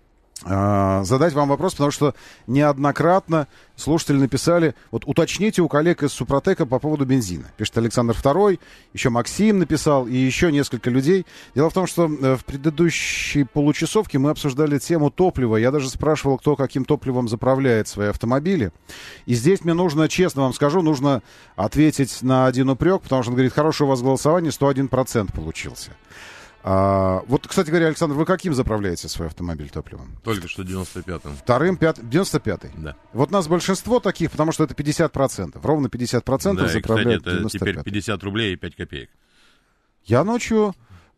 Задать вам вопрос, потому что неоднократно слушатели написали, вот уточните у коллег из Супротека по поводу бензина. Пишет Александр II, еще Максим написал и еще несколько людей. Дело в том, что в предыдущей получасовке мы обсуждали тему топлива. Я даже спрашивал, кто каким топливом заправляет свои автомобили. И здесь мне нужно, честно вам скажу, нужно ответить на один упрек, потому что он говорит, хорошее у вас голосование, 101% получился. Вот, кстати говоря, Александр, вы каким заправляете свой автомобиль топливом? Только что 95-м. Вторым, 95-й? Да. Вот нас большинство таких, потому что это 50%. Ровно 50% да, заправляют 95-й. Да, и, кстати, это теперь 50 рублей и 5 копеек. Я ночью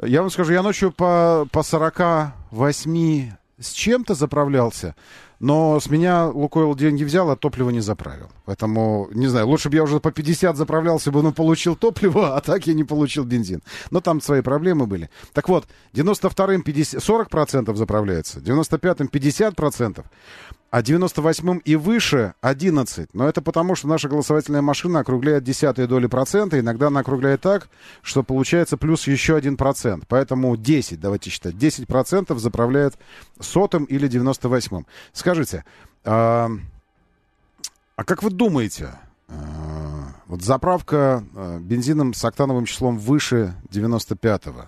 по 48 с чем-то заправлялся, но с меня Лукойл деньги взял, а топливо не заправил. Поэтому, не знаю, лучше бы я уже по 50 заправлялся бы, но получил топливо, а так я не получил бензин. Но там свои проблемы были. Так вот, 92-м 40% заправляется, 95-м 50%, а 98-м и выше 11%. Но это потому, что наша голосовательная машина округляет десятые доли процента. Иногда она округляет так, что получается плюс еще 1%. Поэтому 10, давайте считать, 10% заправляет 100-м или 98-м. Скажите, а как вы думаете, вот заправка бензином с октановым числом выше 95-го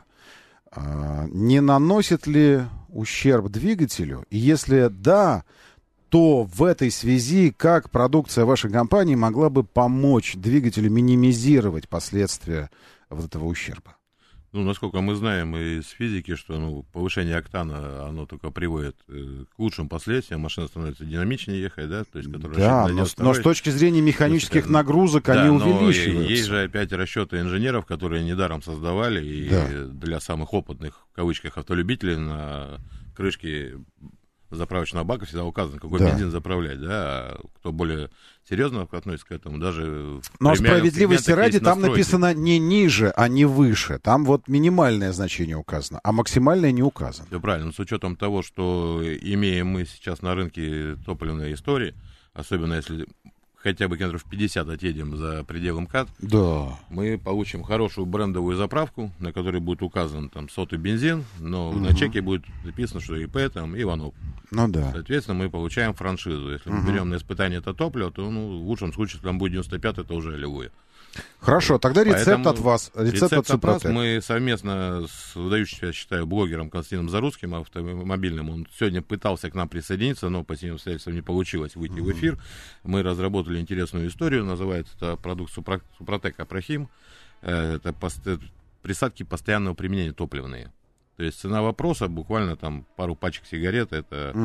не наносит ли ущерб двигателю? И если да, то в этой связи как продукция вашей компании могла бы помочь двигателю минимизировать последствия вот этого ущерба? Ну, насколько мы знаем из физики, что повышение октана, оно только приводит к лучшим последствиям, машина становится динамичнее ехать, да? То есть, да, но с точки зрения механических нагрузок они увеличиваются. Есть же опять расчеты инженеров, которые недаром создавали, и для самых опытных, в кавычках, автолюбителей на крышке заправочного бака всегда указано, какой бензин заправлять, да, а кто более серьезно относится к этому, даже... Но справедливости ради там написано не ниже, а не выше. Там вот минимальное значение указано, а максимальное не указано. Да, правильно, но с учетом того, что имеем мы сейчас на рынке топливной истории, особенно если хотя бы километров 50 отъедем за пределы МКАД, мы получим хорошую брендовую заправку, на которой будет указан там 100-й бензин, но на чеке будет написано, что ИП там Иванов. Ну да. Соответственно, мы получаем франшизу. Если мы берем на испытание это топливо, то в лучшем случае, если там будет 95, это уже аллилуйя. Хорошо, тогда рецепт от вас. Рецепт от Супротек. Мы совместно с выдающимся, я считаю, блогером Константином Зарусским, автомобильным, он сегодня пытался к нам присоединиться, но по семейным обстоятельствам не получилось выйти в эфир. Мы разработали интересную историю, называется это продукт Супротек Апрахим. Это присадки постоянного применения топливные. То есть цена вопроса, буквально там пару пачек сигарет, это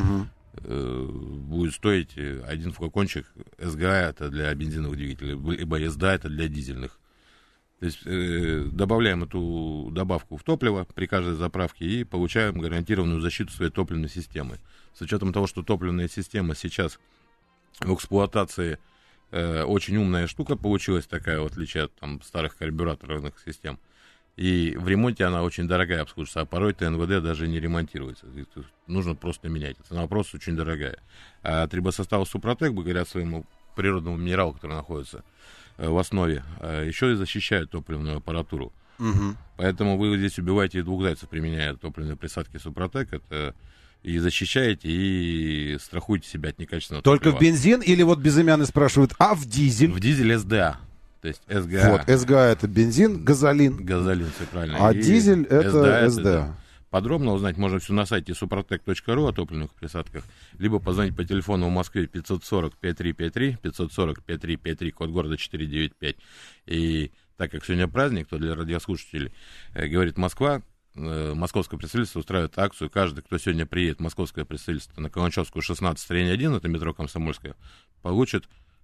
будет стоить один флакончик СГА, это для бензиновых двигателей, либо СДА, это для дизельных. То есть добавляем эту добавку в топливо при каждой заправке и получаем гарантированную защиту своей топливной системы. С учетом того, что топливная система сейчас в эксплуатации очень умная штука получилась такая, в отличие от там, старых карбюраторных систем. И в ремонте она очень дорогая обслуживается, а порой ТНВД даже не ремонтируется. Нужно просто менять. Цена просто очень дорогая. А трибосостав Супротек, благодаря своему природному минералу, который находится в основе, еще и защищает топливную аппаратуру. Поэтому вы здесь убиваете двух зайцев, применяя топливные присадки Супротек. Это и защищаете, и страхуете себя от некачественного только топлива. В бензин или вот безымянный спрашивают, а в дизель? В дизель СДА. То есть СГА. Вот, СГА это бензин, газолин. Газолин, все правильно. А и дизель это СДА. Подробно узнать можно все на сайте suprotec.ru о топливных присадках, либо позвонить по телефону в Москве 540-5353, 540-5353, код города 495. И так как сегодня праздник, то для радиослушателей говорит Москва, московское представительство устраивает акцию. Каждый, кто сегодня приедет в московское представительство на Каланчевскую 16, строение 1, это метро Комсомольская, получит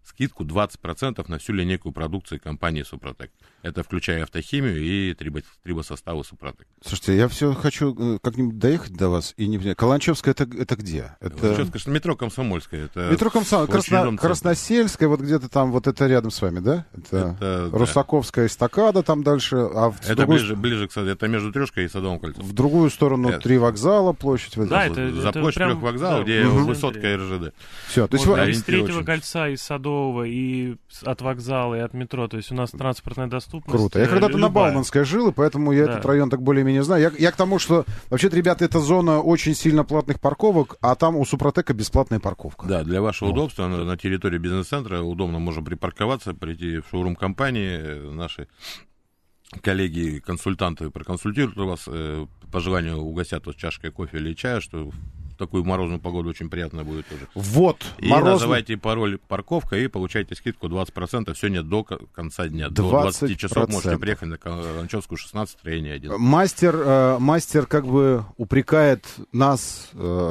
скидку 20% на всю линейку продукции компании «Супротек». Это включая автохимию и трибосоставы «Супротек». Слушайте, я все хочу как-нибудь доехать до вас и не понимаю. Каланчевская это где? Каланчевская, конечно, метро «Комсомольская». Это метро «Комсомольская», Красносельская, вот где-то там, вот это рядом с вами, да? Это Русаковская эстакада там дальше. Это другую... ближе к это между Трешкой и Садовым кольцом. В другую сторону 3 вокзала, площадь. Да, за площадь 3 вокзалов, где высотка РЖД. Все, то есть из 3-го кольца, из Садового, и от вокзала, и от метро. То есть у нас транспортная доступность. Круто. Я когда-то на Бауманской жил, и поэтому я этот район так более-менее знаю. Я к тому, что вообще-то, ребята, это зона очень сильно платных парковок, а там у Супротека бесплатная парковка. Да, для вашего удобства на территории бизнес-центра удобно можно припарковаться, прийти в шоурум компании. Наши коллеги-консультанты проконсультируют вас, по желанию угостят вас чашкой кофе или чая, что в такую морозную погоду очень приятно будет тоже. Вот, и называйте пароль «парковка» и получайте скидку 20%. Сегодня до конца дня. 20%. До 20 часов можете приехать на Каланчевскую, 16, строение 1. Мастер как бы упрекает нас,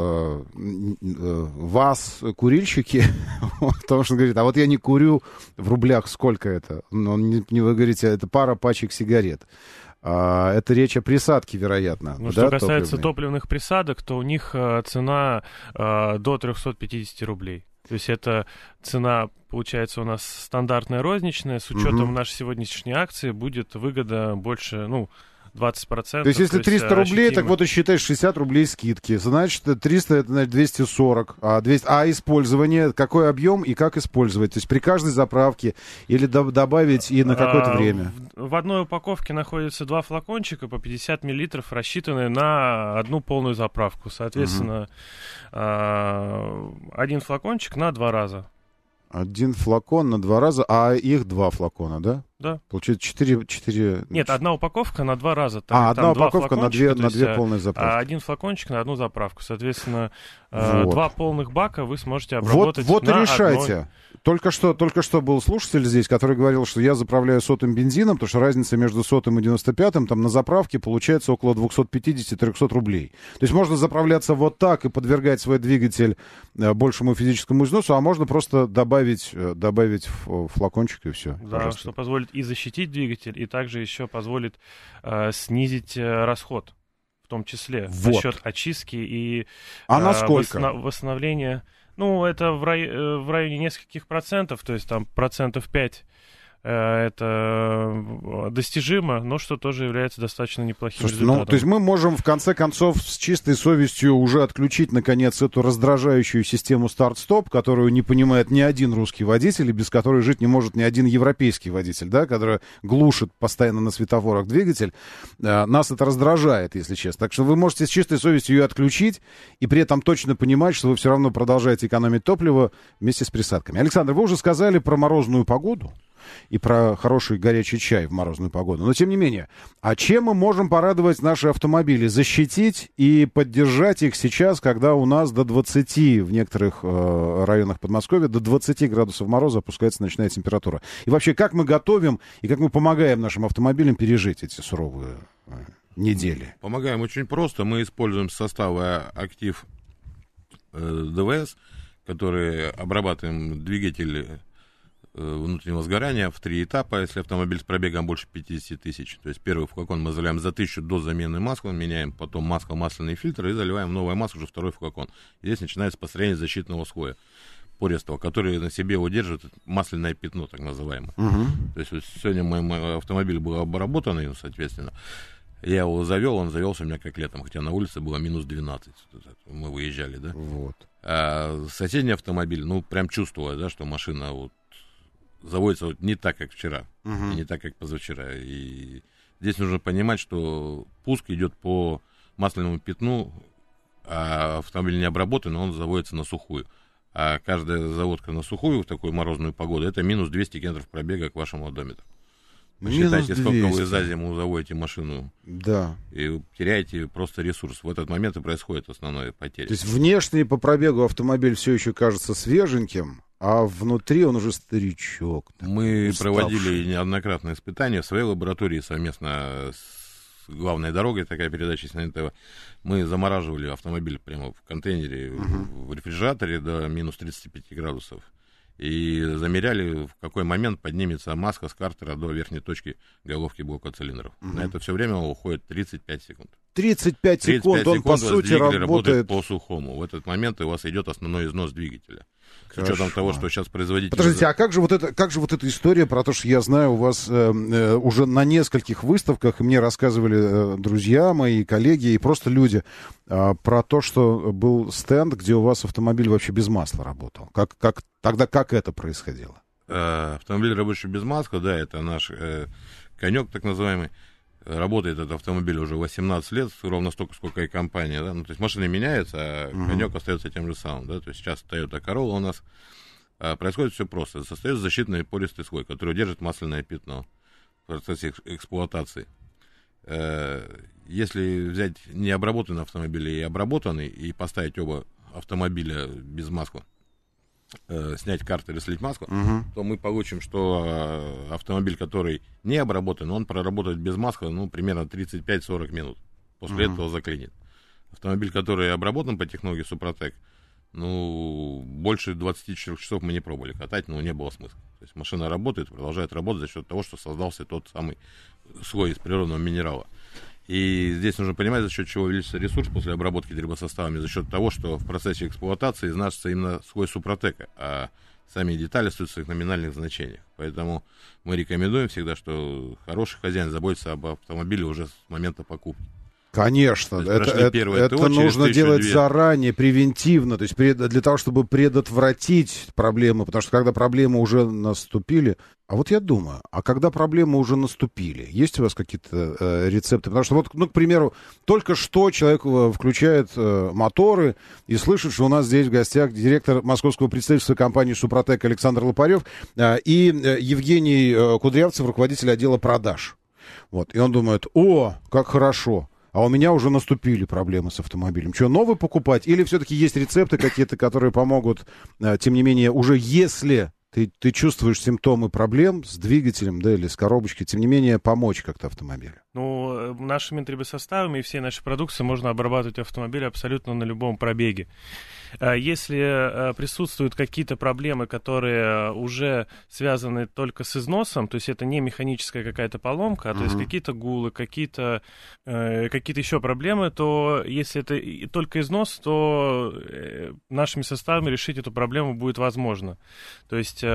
вас, курильщики, потому что он говорит, а вот я не курю, в рублях сколько это? Вы говорите, это пара пачек сигарет. Это речь о присадке, вероятно. Ну, что касается топливных присадок, то у них цена до 350 рублей. То есть это цена, получается, у нас стандартная розничная. С учетом нашей сегодняшней акции будет выгода больше, 20%. То есть, если 300 рублей, так вот и считай 60 рублей скидки. Значит, 300 это, значит, 240. А использование, какой объем и как использовать? То есть, при каждой заправке или добавить и на какое-то время? В одной упаковке находится 2 флакончика по 50 миллилитров, рассчитанные на одну полную заправку. Соответственно, 1 флакончик на 2 раза. 1 флакон на 2 раза, а их 2 флакона, да? Да. Получается 4... Нет, 1 упаковка на 2 раза. Одна упаковка на 2 полные заправки. А 1 флакончик на 1 заправку. Соответственно, 2 полных бака вы сможете обработать вот на и решайте. одной. Только что был слушатель здесь, который говорил, что я заправляю сотым бензином, потому что разница между сотым и 95-м там на заправке получается около 250-300 рублей. То есть можно заправляться вот так и подвергать свой двигатель большему физическому износу, а можно просто добавить флакончик и все. Да, пожалуйста. Что позволит и защитить двигатель, и также еще позволит снизить расход, в том числе за счет очистки и восстановления. Это в районе нескольких процентов, то есть там 5% это достижимо, но что тоже является достаточно неплохим результатом. То есть мы можем, в конце концов, с чистой совестью уже отключить, наконец, эту раздражающую систему старт-стоп, которую не понимает ни один русский водитель, и без которой жить не может ни один европейский водитель, да, который глушит постоянно на светофорах двигатель. Нас это раздражает, если честно. Так что вы можете с чистой совестью ее отключить, и при этом точно понимать, что вы все равно продолжаете экономить топливо вместе с присадками. Александр, вы уже сказали про морозную погоду и про хороший горячий чай в морозную погоду. Но, тем не менее, а чем мы можем порадовать наши автомобили? Защитить и поддержать их сейчас, когда у нас до 20, в некоторых районах Подмосковья, до 20 градусов мороза опускается ночная температура. И вообще, как мы готовим и как мы помогаем нашим автомобилям пережить эти суровые недели? Помогаем очень просто. Мы используем составы актив ДВС, которые обрабатываем двигатель внутреннего сгорания в 3 этапа, если автомобиль с пробегом больше 50 тысяч. То есть первый флакон мы заливаем за 1000 до замены масла, меняем потом масло, масляный фильтр и заливаем новое масло, уже второй флакон. И здесь начинается построение защитного слоя пористого, который на себе удерживает масляное пятно, так называемое. То есть вот сегодня мой автомобиль был обработанный, соответственно, я его завел, он завелся у меня как летом, хотя на улице было минус 12. Мы выезжали, да? Вот. А соседний автомобиль, прям чувствовалось, да, что машина заводится не так, как вчера, и не так, как позавчера. И здесь нужно понимать, что пуск идет по масляному пятну, а автомобиль не обработан, он заводится на сухую. А каждая заводка на сухую в такую морозную погоду, это минус 200 километров пробега к вашему одометру. Посчитайте, сколько вы за зиму заводите машину. Да. И теряете просто ресурс. В этот момент и происходит основная потеря. То есть внешне по пробегу автомобиль все еще кажется свеженьким, а внутри он уже старичок. Мы проводили неоднократные испытания в своей лаборатории совместно с главной дорогой, такая передача есть на НТВ. Мы замораживали автомобиль прямо в контейнере, в рефрижераторе до минус 35 градусов. и замеряли, в какой момент поднимется маска с картера до верхней точки головки блока цилиндров. На это все время уходит 35 секунд. 35 секунд, он по сути работает по сухому. В этот момент у вас идет основной износ двигателя. С учетом того, что сейчас производитель... Подождите, а как же вот эта история про то, что я знаю, у вас уже на нескольких выставках, и мне рассказывали друзья мои, коллеги и просто люди, про то, что был стенд, где у вас автомобиль вообще без масла работал. Тогда как это происходило? Автомобиль, рабочий без масла, да, это наш конек так называемый. Работает этот автомобиль уже 18 лет, ровно столько, сколько и компания, да, ну, то есть машины меняются, а конек остается тем же самым, да, то есть сейчас Toyota Corolla у нас, происходит все просто, создается защитный пористый слой, который удержит масляное пятно в процессе эксплуатации. Если взять необработанный автомобиль и обработанный, и поставить оба автомобиля без масла, снять картер и слить маску, то мы получим, что автомобиль, который не обработан, он проработает без масла, ну, примерно 35-40 минут. После этого заклинит. Автомобиль, который обработан по технологии Супротек, ну, больше 24 часов мы не пробовали катать, но не было смысла. То есть машина работает, продолжает работать за счет того, что создался тот самый слой из природного минерала. И здесь нужно понимать, за счет чего увеличится ресурс после обработки трибосоставами, за счет того, что в процессе эксплуатации изнашивается именно слой Супротека, а сами детали остаются в своих номинальных значениях. Поэтому мы рекомендуем всегда, что хороший хозяин заботится об автомобиле уже с момента покупки. Конечно, это нужно делать заранее, превентивно, то есть для того, чтобы предотвратить проблемы, потому что когда проблемы уже наступили... А вот я думаю, а когда проблемы уже наступили, есть у вас какие-то рецепты? Потому что вот, ну, к примеру, только что человек включает моторы и слышит, что у нас здесь в гостях директор московского представительства компании «Супротек» Александр Лопарев и Евгений Кудрявцев, руководитель отдела продаж. Вот, и он думает, о, как хорошо. А у меня уже наступили проблемы с автомобилем. Что, новый покупать? Или все-таки есть рецепты какие-то, которые помогут, тем не менее, уже если ты чувствуешь симптомы проблем с двигателем, да, или с коробочкой, тем не менее, помочь как-то автомобилю? Ну, нашими трибосоставами и всей нашей продукцией можно обрабатывать автомобиль абсолютно на любом пробеге. Если присутствуют какие-то проблемы, которые уже связаны только с износом, то есть это не механическая какая-то поломка, а то есть какие-то гулы, какие-то еще проблемы, то если это только износ, то нашими составами решить эту проблему будет возможно. То есть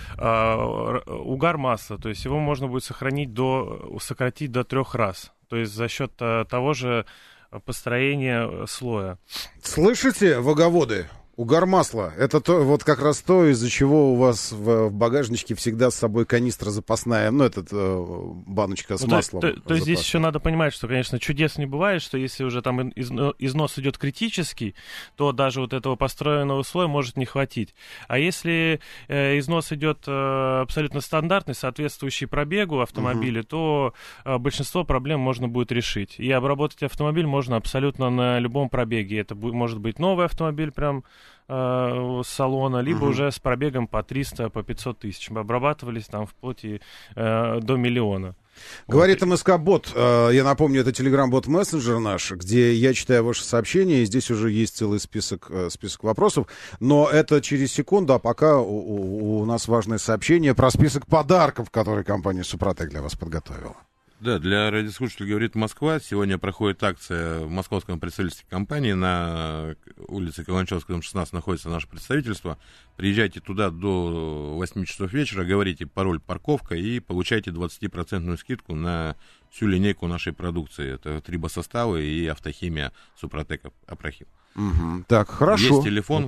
угар масла, то есть его можно будет сократить до 3 раз. То есть за счет того же построения слоя. Слышите, ваговоды? Угар масла. Это то, вот как раз то, из-за чего у вас в багажничке всегда с собой канистра запасная, ну, баночка с маслом. То здесь еще надо понимать, что, конечно, чудес не бывает, что если уже там износ идет критический, то даже вот этого построенного слоя может не хватить. А если износ идет абсолютно стандартный, соответствующий пробегу автомобиля, то большинство проблем можно будет решить. И обработать автомобиль можно абсолютно на любом пробеге. Это может быть новый автомобиль прям с салона, либо уже с пробегом по 300, по 500 тысяч. Мы обрабатывались там вплоть и до миллиона. Говорит МСК-бот, я напомню, это телеграм-бот-мессенджер наш, где я читаю ваши сообщения, и здесь уже есть целый список вопросов, но это через секунду, а пока у нас важное сообщение про список подарков, которые компания «Супротек» для вас подготовила. Да, для радиослушателей «Говорит Москва» сегодня проходит акция в московском представительстве компании. На улице Каланчевского, дом 16 находится наше представительство. Приезжайте туда до 8 часов вечера, говорите пароль «Парковка» и получайте 20% скидку на всю линейку нашей продукции. Это трибосоставы и автохимия «Супротек Апрахим». Так, хорошо. Есть телефон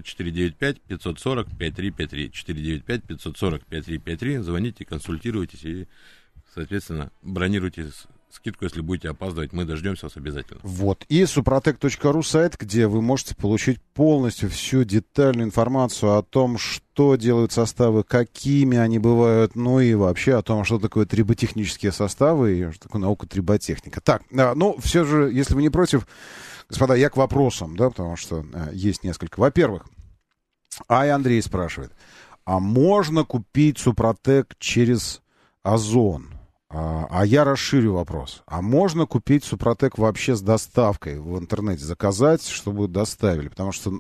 495-540-5353. 495-540-5353. Звоните, консультируйтесь и... Соответственно, бронируйте скидку, если будете опаздывать, мы дождемся вас обязательно. Вот. И suprotec.ru сайт, где вы можете получить полностью всю детальную информацию о том, что делают составы, какими они бывают, ну и вообще о том, что такое триботехнические составы и что такое наука триботехника. Так, ну, все же, если вы не против, господа, я к вопросам, да, потому что есть несколько. Во-первых, Андрей спрашивает, а можно купить Супротек через Озон? А я расширю вопрос. А можно купить Супротек вообще с доставкой в интернете? Заказать, чтобы доставили? Потому что,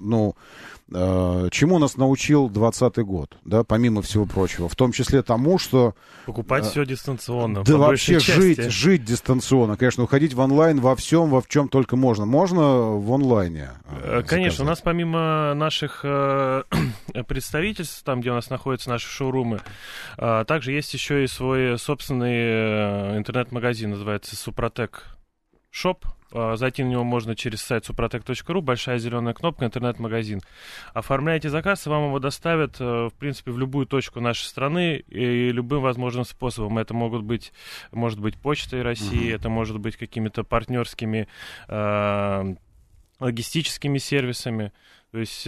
чему нас научил 2020 год, да, помимо всего прочего? В том числе тому, что... Покупать все дистанционно. Да вообще жить дистанционно. Конечно, уходить в онлайн во всем, в чем только можно. Можно в онлайне Конечно, у нас помимо наших представительств, там, где у нас находятся наши шоурумы, также есть еще и свой собственный интернет-магазин, называется Супротек Шоп. Зайти на него можно через сайт suprotec.ru, большая зеленая кнопка, интернет-магазин. Оформляете заказ, и вам его доставят, в принципе, в любую точку нашей страны и любым возможным способом. Это может быть Почтой России, это может быть какими-то партнерскими логистическими сервисами. То есть...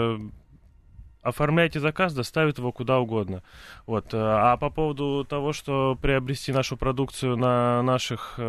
Оформляйте заказ, доставят его куда угодно. Вот. А по поводу того, что приобрести нашу продукцию на наших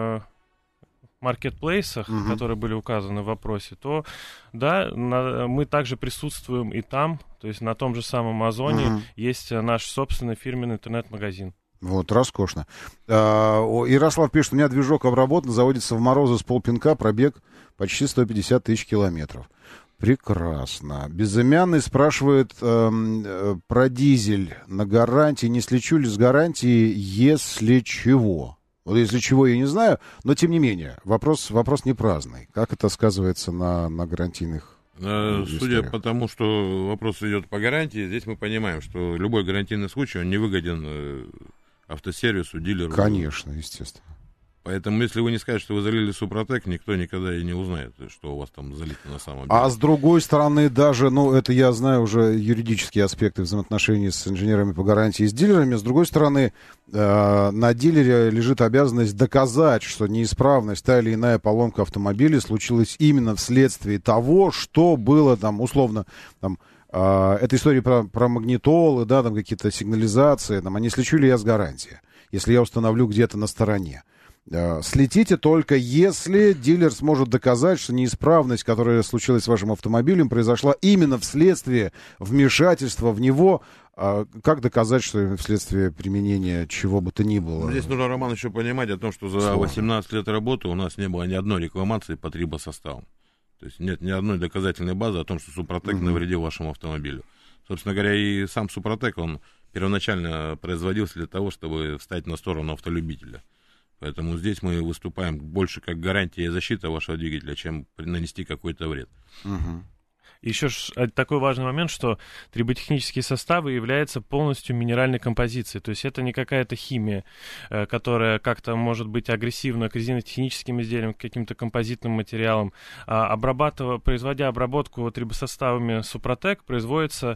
маркетплейсах, которые были указаны в вопросе, то да, мы также присутствуем и там, то есть на том же самом Озоне есть наш собственный фирменный интернет-магазин. Вот, роскошно. Ярослав пишет, у меня движок обработан, заводится в морозы с полпинка, пробег почти 150 тысяч километров. Прекрасно. Безымянный спрашивает про дизель на гарантии. Не слечу ли с гарантией, если чего? Вот если чего, я не знаю, но тем не менее, вопрос не праздный. Как это сказывается на гарантийных историях? Судя по тому, что вопрос идет по гарантии, здесь мы понимаем, что любой гарантийный случай, он не выгоден автосервису, дилеру. Конечно, естественно. Поэтому, если вы не скажете, что вы залили Супротек, никто никогда и не узнает, что у вас там залито на самом деле. А с другой стороны, даже, это я знаю уже юридические аспекты взаимоотношений с инженерами по гарантии и с дилерами, с другой стороны, на дилере лежит обязанность доказать, что неисправность, та или иная поломка автомобиля случилась именно вследствие того, что было там, условно, там, эта история про магнитолы, да, там какие-то сигнализации, там, а не слечу ли я с гарантией, если я установлю где-то на стороне. Слетите только, если дилер сможет доказать, что неисправность, которая случилась с вашим автомобилем, произошла именно вследствие вмешательства в него. Как доказать, что вследствие применения чего бы то ни было? Здесь нужно, Роман, еще понимать о том, что за 18 лет работы у нас не было ни одной рекламации по трибосоставам. То есть нет ни одной доказательной базы о том, что Супротек навредил вашему автомобилю. Собственно говоря, и сам Супротек, он первоначально производился для того, чтобы встать на сторону автолюбителя. Поэтому здесь мы выступаем больше как гарантия и защита вашего двигателя, чем нанести какой-то вред. Еще такой важный момент, что триботехнические составы являются полностью минеральной композицией. То есть это не какая-то химия, которая как-то может быть агрессивна к резинотехническим изделиям, к каким-то композитным материалам. Производя обработку трибосоставами Супротек, производится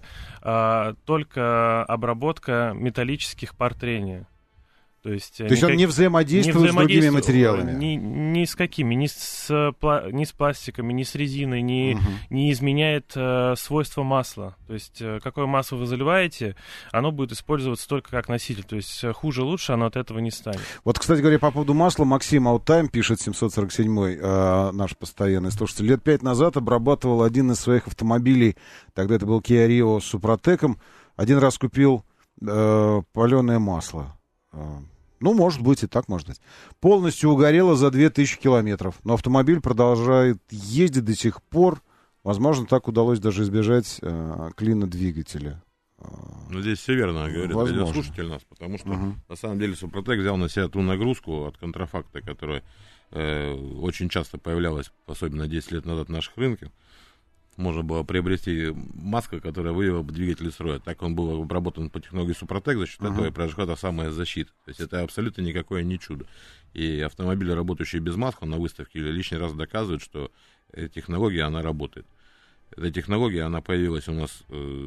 только обработка металлических пар трения. То есть он не взаимодействует с другими материалами? Ни с какими, ни с пластиками, ни с резиной, не изменяет свойства масла. То есть какое масло вы заливаете, оно будет использоваться только как носитель. То есть хуже-лучше оно от этого не станет. Вот, кстати говоря, по поводу масла, Максим Outtime пишет, 747-й, наш постоянный слушатель, лет 5 назад обрабатывал один из своих автомобилей, тогда это был Kia Rio с Супротеком, один раз купил паленое масло. Может быть, и так может быть. Полностью угорело за 2000 километров. Но автомобиль продолжает ездить до сих пор. Возможно, так удалось даже избежать клина двигателя. Здесь все верно говорит радиослушатель нас, потому что на самом деле Супротек взял на себя ту нагрузку от контрафакта, которая очень часто появлялась, особенно 10 лет назад, на наших рынках. Можно было приобрести маска, которая вывела двигатель из строя. Так он был обработан по технологии Супротек, за счет этого и произошла та самая защита. То есть это абсолютно никакое не чудо. И автомобили, работающие без маска на выставке, лишний раз доказывают, что технология, она работает. Эта технология, она появилась у нас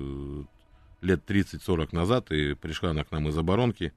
лет 30-40 назад, и пришла она к нам из оборонки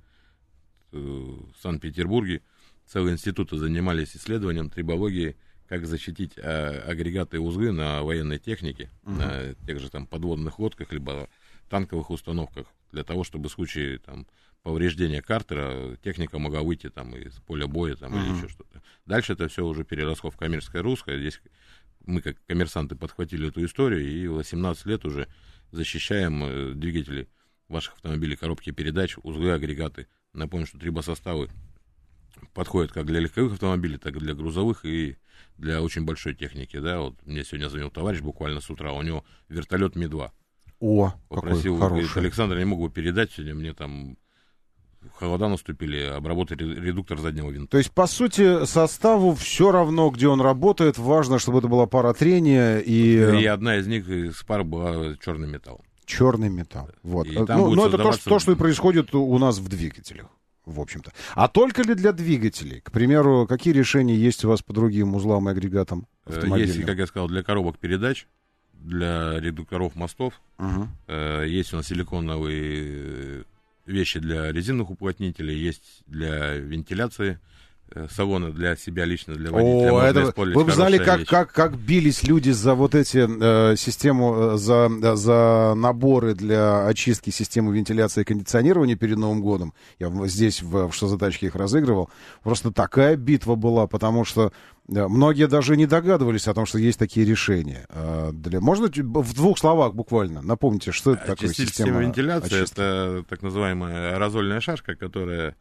в Санкт-Петербурге. Целые институты занимались исследованием трибологии, как защитить агрегаты и узлы на военной технике, на тех же там подводных лодках, либо танковых установках, для того, чтобы в случае там повреждения картера техника могла выйти там из поля боя там, или еще что-то. Дальше это все уже переросло в коммерческое русское. Здесь мы, как коммерсанты, подхватили эту историю и 18 лет уже защищаем двигатели ваших автомобилей, коробки передач, узлы, агрегаты Напомню, что трибосоставы подходят как для легковых автомобилей, так и для грузовых и для очень большой техники. Да? Вот мне сегодня звонил товарищ буквально с утра, у него вертолет Ми-2. О, попросил, какой говорит, хороший. Александр, не мог бы передать сегодня, мне там холода наступили, обработать редуктор заднего винта. То есть, по сути, составу все равно, где он работает, важно, чтобы это была пара трения и одна из них из пар была черный металл. Черный металл. Вот. И там это то, что и происходит у нас в двигателях, в общем-то. А только ли для двигателей? К примеру, какие решения есть у вас по другим узлам и агрегатам автомобильным? Есть, как я сказал, для коробок передач, для редукторов мостов. Есть у нас силиконовые вещи для резиновых уплотнителей, есть для вентиляции салона, для себя лично, для водителя. Вы бы знали, как бились люди за вот эти систему, за наборы для очистки системы вентиляции и кондиционирования перед Новым годом. Я здесь в «Что за тачки» их разыгрывал. Просто такая битва была, потому что многие даже не догадывались о том, что есть такие решения. Можно в двух словах буквально напомните, что это такое система вентиляции? очистки? Это так называемая аэрозольная шашка, которая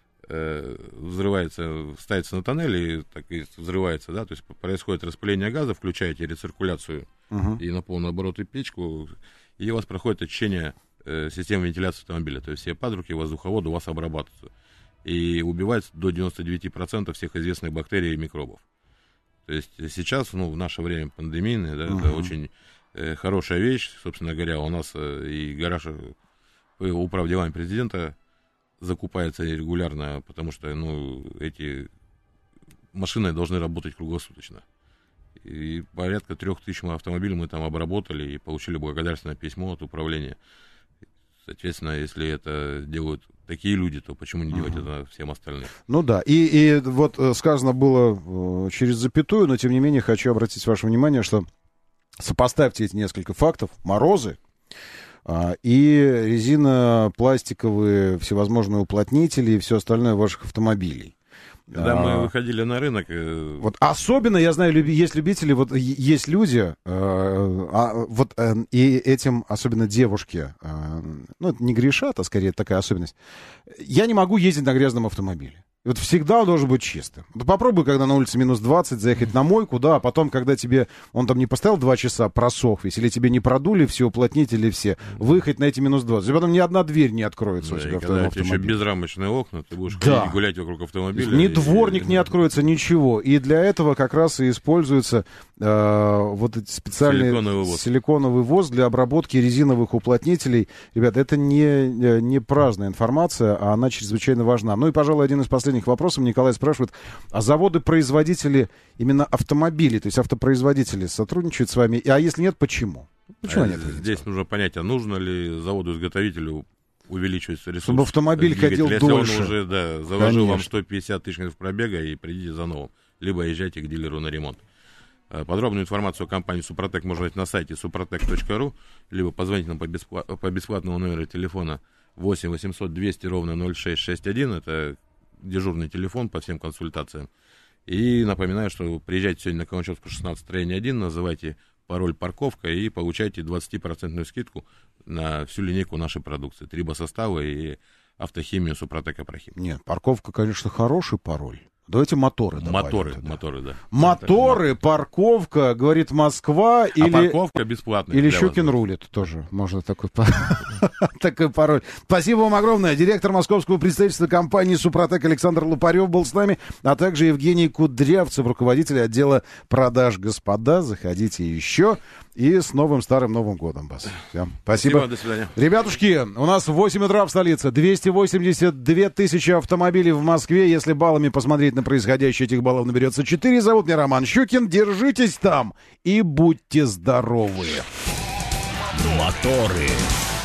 взрывается, ставится на тоннель и так и взрывается, да, то есть происходит распыление газа, включаете рециркуляцию и на полный оборот и печку, и у вас проходит очищение системы вентиляции автомобиля, то есть все патрубки, воздуховоды у вас обрабатываются и убивается до 99% всех известных бактерий и микробов. То есть сейчас, в наше время пандемийное, да, это очень хорошая вещь, собственно говоря, у нас и гараж управ делами президента закупается регулярно, потому что, эти машины должны работать круглосуточно. И порядка 3000 автомобилей мы там обработали и получили благодарственное письмо от управления. Соответственно, если это делают такие люди, то почему не делать это всем остальным? Ну да, и вот сказано было через запятую, но тем не менее хочу обратить ваше внимание, что сопоставьте эти несколько фактов. Морозы и резина, пластиковые, всевозможные уплотнители и все остальное ваших автомобилей. Когда мы выходили на рынок... Вот особенно, я знаю, есть любители, вот есть люди, и этим особенно девушки, это не грешат, а скорее такая особенность. Я не могу ездить на грязном автомобиле. Вот всегда он должен быть чистым. Вот попробуй, когда на улице минус 20, заехать на мойку, да, а потом, когда тебе, он там не поставил 2 часа, просох весь, или тебе не продули все уплотнители все, выехать на эти минус 20. И потом ни одна дверь не откроется у тебя в твоем автомобиле. Еще безрамочные окна, ты будешь ходить, гулять вокруг автомобиля. Ни дворник не откроется, ничего. И для этого как раз и используется вот эти специальные силиконовый воск для обработки резиновых уплотнителей. Ребята, это не праздная информация, а она чрезвычайно важна. Ну и, пожалуй, один из последних вопросов. Николай спрашивает, а заводы-производители именно автомобилей, то есть автопроизводители сотрудничают с вами? А если нет, почему? Почему нет? Здесь нужно понять, а нужно ли заводу-изготовителю увеличивать ресурс? Чтобы автомобиль ходил если дольше. Он уже заложил вам 150 тысяч пробега, и придите за новым. Либо езжайте к дилеру на ремонт. Подробную информацию о компании «Супротек» можно найти на сайте suprotec.ru, либо позвоните нам по бесплатному номеру телефона 8 800 200 ровно 0661. Это дежурный телефон по всем консультациям. И напоминаю, что приезжайте сегодня на Каланчевскую 16, строение 1, называйте пароль «Парковка» и получайте 20% скидку на всю линейку нашей продукции. Трибосоставы и автохимию «Супротек Апрахим». Нет, «Парковка», конечно, хороший пароль. Давайте моторы добавим. Моторы, да. Моторы, парковка, говорит Москва, или... парковка бесплатная. Или Щукин рулит тоже. Можно такой пароль. Спасибо вам огромное. Директор московского представительства компании «Супротек» Александр Лопарев был с нами, а также Евгений Кудрявцев, руководитель отдела продаж. Господа, заходите еще. И с новым старым Новым годом вас. Всем спасибо. До свидания. Ребятушки, у нас в 8 утра в столице. 282 тысячи автомобилей в Москве. Если баллами посмотреть на происходящее, этих баллов наберется 4. Зовут меня Роман Щукин. Держитесь там и будьте здоровы. Моторы.